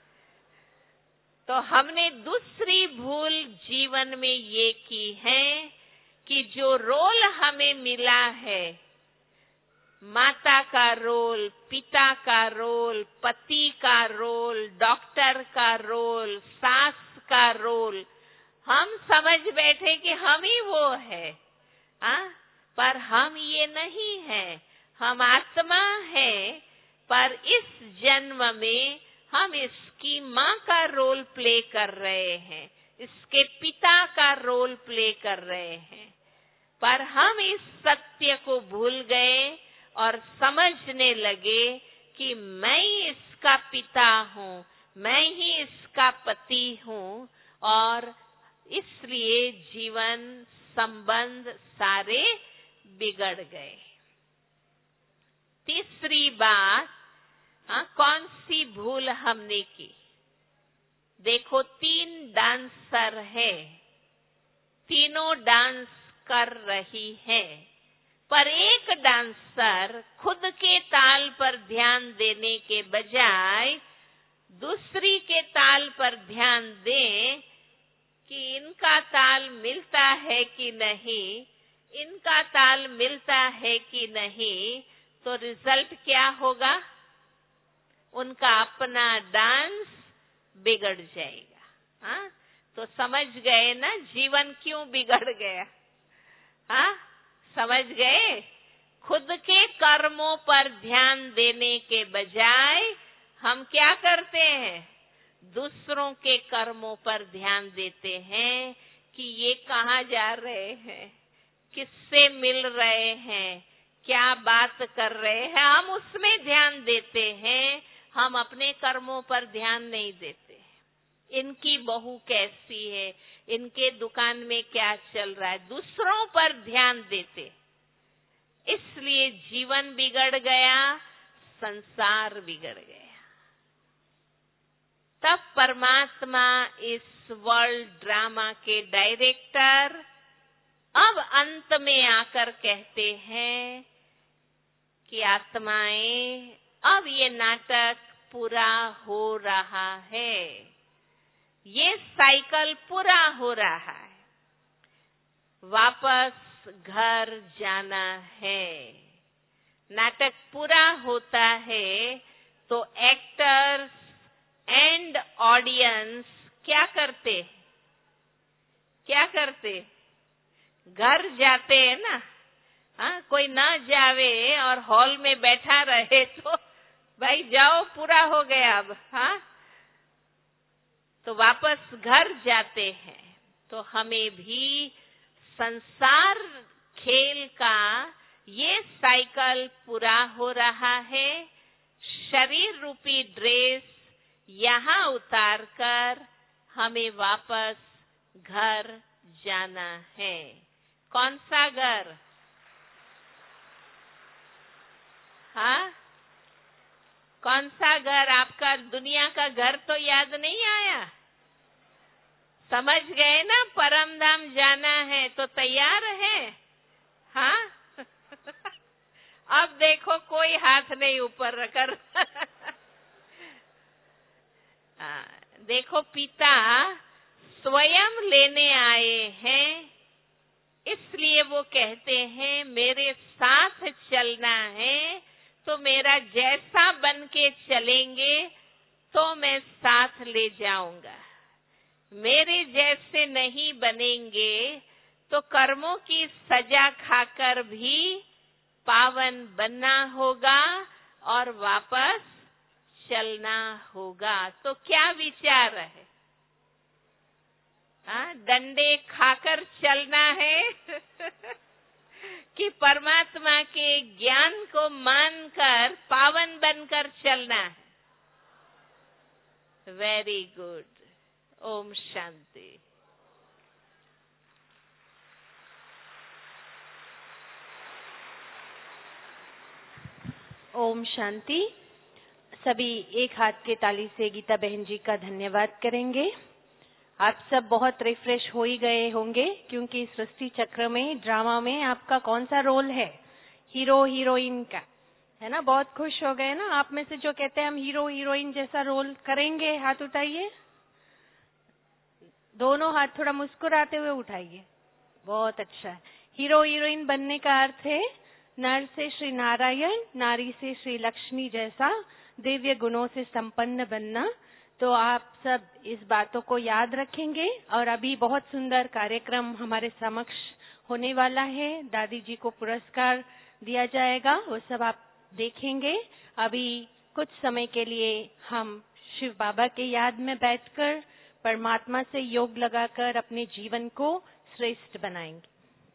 तो हमने दूसरी भूल जीवन में ये की है कि जो रोल हमें मिला है, माता का रोल, पिता का रोल, पति का रोल, डॉक्टर का रोल, सास का रोल, हम समझ बैठे कि हम ही वो है। आ? पर हम ये नहीं है, हम आत्मा है, पर इस जन्म में हम इसकी माँ का रोल प्ले कर रहे हैं, इसके पिता का रोल प्ले कर रहे हैं। पर हम इस सत्य को भूल गए और समझने लगे कि मैं ही इसका पिता हूँ, मैं ही इसका पति हूँ, और इसलिए जीवन संबंध सारे बिगड़ गए। तीसरी बात, हाँ, कौन सी भूल हमने की? देखो, तीन डांसर है, तीनों डांस कर रही है, पर एक डांसर खुद के ताल पर ध्यान देने के बजाय दूसरी के ताल पर ध्यान दें कि इनका ताल मिलता है कि नहीं, इनका ताल मिलता है कि नहीं, तो रिजल्ट क्या होगा? उनका अपना डांस बिगड़ जाएगा। हाँ, तो समझ गए ना जीवन क्यों बिगड़ गया? हाँ, समझ गए? खुद के कर्मों पर ध्यान देने के बजाय हम क्या करते हैं? दूसरों के कर्मों पर ध्यान देते हैं कि ये कहाँ जा रहे हैं, किससे मिल रहे हैं, क्या बात कर रहे हैं, हम उसमें ध्यान देते हैं, हम अपने कर्मों पर ध्यान नहीं देते। इनकी बहू कैसी है, इनके दुकान में क्या चल रहा है, दूसरों पर ध्यान देते, इसलिए जीवन बिगड़ गया, संसार बिगड़ गया। तब परमात्मा इस वर्ल्ड ड्रामा के डायरेक्टर अब अंत में आकर कहते हैं कि आत्माएं, अब ये नाटक पूरा हो रहा है, ये साइकिल पूरा हो रहा है, वापस घर जाना है। नाटक पूरा होता है तो एक्टर्स एंड ऑडियंस क्या करते? क्या करते? घर जाते हैं ना। हाँ, कोई ना जावे और हॉल में बैठा रहे तो भाई जाओ, पूरा हो गया अब। हाँ, तो वापस घर जाते हैं। तो हमें भी संसार खेल का ये साइकिल पूरा हो रहा है। शरीर रूपी ड्रेस यहाँ उतार कर हमें वापस घर जाना है। कौन सा घर? हाँ, कौन सा घर? आपका दुनिया का घर तो याद नहीं आया? समझ गए ना, परम धाम जाना है तो तैयार है? हाँ अब देखो कोई हाथ नहीं ऊपर रखकर देखो पिता स्वयं लेने आए हैं, इसलिए वो कहते हैं मेरे साथ चलना है तो मेरा जैसा बन के चलेंगे तो मैं साथ ले जाऊंगा। मेरे जैसे नहीं बनेंगे तो कर्मों की सजा खाकर भी पावन बनना होगा और वापस चलना होगा। तो क्या विचार है? आ, डंडे खाकर चलना है कि परमात्मा के ज्ञान को मानकर पावन बनकर चलना है? Very good. ओम शांति। ओम शांति। सभी एक हाथ के ताली से गीता बहन जी का धन्यवाद करेंगे। आप सब बहुत रिफ्रेश हो ही गए होंगे क्योंकि सृष्टि चक्र में, ड्रामा में आपका कौन सा रोल है? हीरो हीरोइन का, है ना? बहुत खुश हो गए ना? आप में से जो कहते हैं हम हीरो हीरोइन जैसा रोल करेंगे, हाथ उठाइए। दोनों हाथ थोड़ा मुस्कुराते हुए उठाइए। बहुत अच्छा है। हीरो हीरोइन बनने का अर्थ है नर से श्री नारायण, नारी से श्री लक्ष्मी जैसा दिव्य गुणों से संपन्न बनना। तो आप सब इस बातों को याद रखेंगे और अभी बहुत सुंदर कार्यक्रम हमारे समक्ष होने वाला है। दादी जी को पुरस्कार दिया जाएगा, वो सब आप देखेंगे। अभी कुछ समय के लिए हम शिव बाबा के याद में बैठकर परमात्मा से योग लगाकर अपने जीवन को श्रेष्ठ बनाएंगे।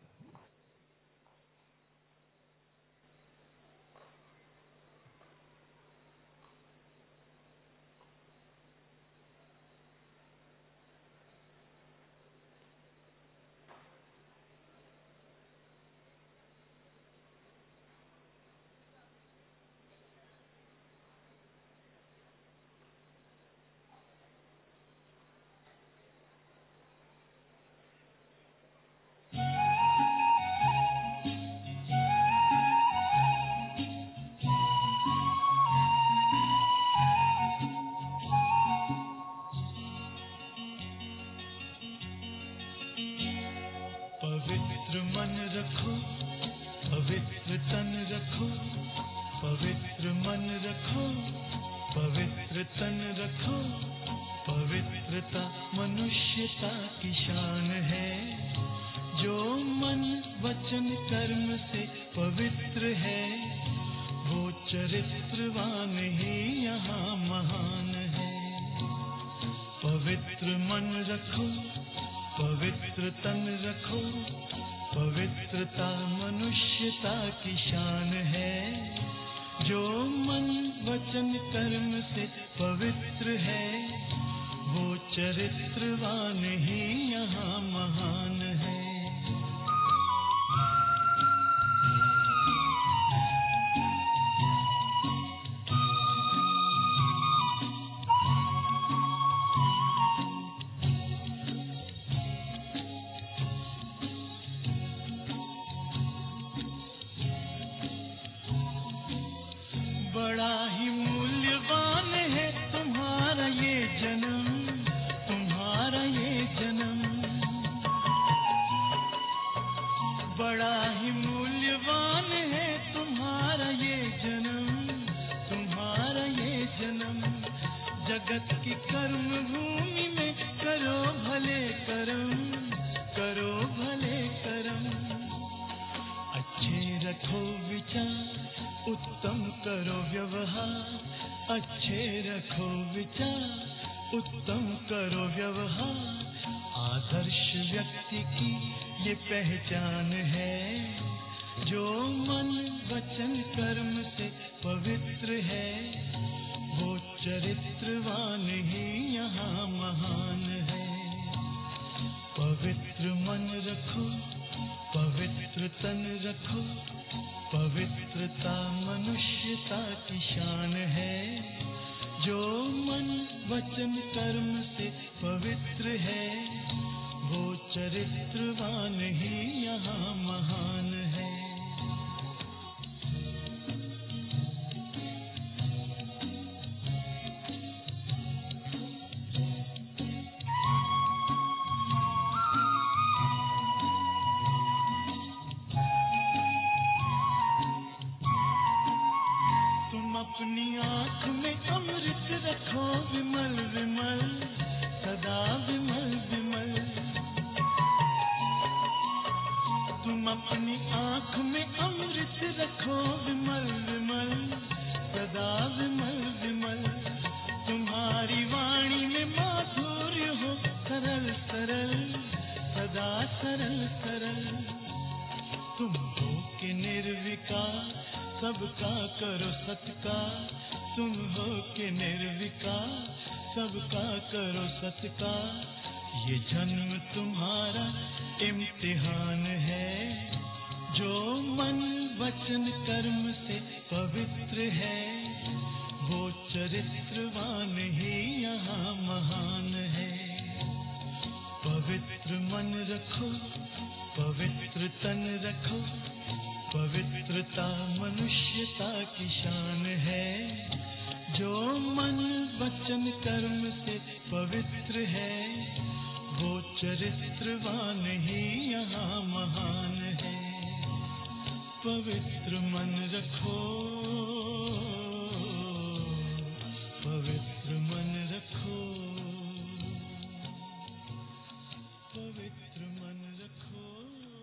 पवित्र मन रखो, पवित्र तन रखो, पवित्र मन रखो, पवित्र तन रखो। पवित्रता मनुष्यता की शान है। जो मन वचन कर्म से पवित्र है वो चरित्रवान ही यहाँ महान है। पवित्र मन रखो, पवित्र तन रखो, पवित्रता मनुष्यता की शान है। जो मन वचन कर्म से पवित्र है वो चरित्रवान ही यहाँ महान है। बड़ा ही मूल्यवान है तुम्हारा ये जन्म, तुम्हारा ये जन्म। बड़ा ही मूल्यवान है तुम्हारा ये जन्म, तुम्हारा ये जन्म। जगत की कर्म भूमि में करो भले कर्म, करो भले कर्म। अच्छे रखो विचार, उत्तम करो व्यवहार। अच्छे रखो विचार, उत्तम करो व्यवहार। आदर्श व्यक्ति की ये पहचान है। जो मन वचन कर्म से पवित्र है वो चरित्रवान ही यहाँ महान है। तन रखो, पवित्रता मनुष्यता की शान है। जो मन वचन कर्म से पवित्र है, वो चरित्रवान ही यहाँ महान है। अपनी आँख में अमृत रखो, विमल विमल सदा विमल विमल। तुम अपनी आँख में अमृत रखो, विमल विमल सदा विमल विमल। तुम्हारी वाणी में माधुर्य हो, सरल सरल सदा सरल सरल। तुम हो के निर्विकार, सबका करो सत्कार। तुम हो के निर्विकार, सबका करो सत्कार। ये जन्म तुम्हारा इम्तिहान है। जो मन वचन कर्म से पवित्र है, वो चरित्रवान ही यहाँ महान है। पवित्र मन रखो, पवित्र तन रखो, पवित्रता मनुष्यता की शान है। जो मन वचन कर्म से पवित्र है, वो चरित्रवान ही यहाँ महान है। पवित्र मन रखो।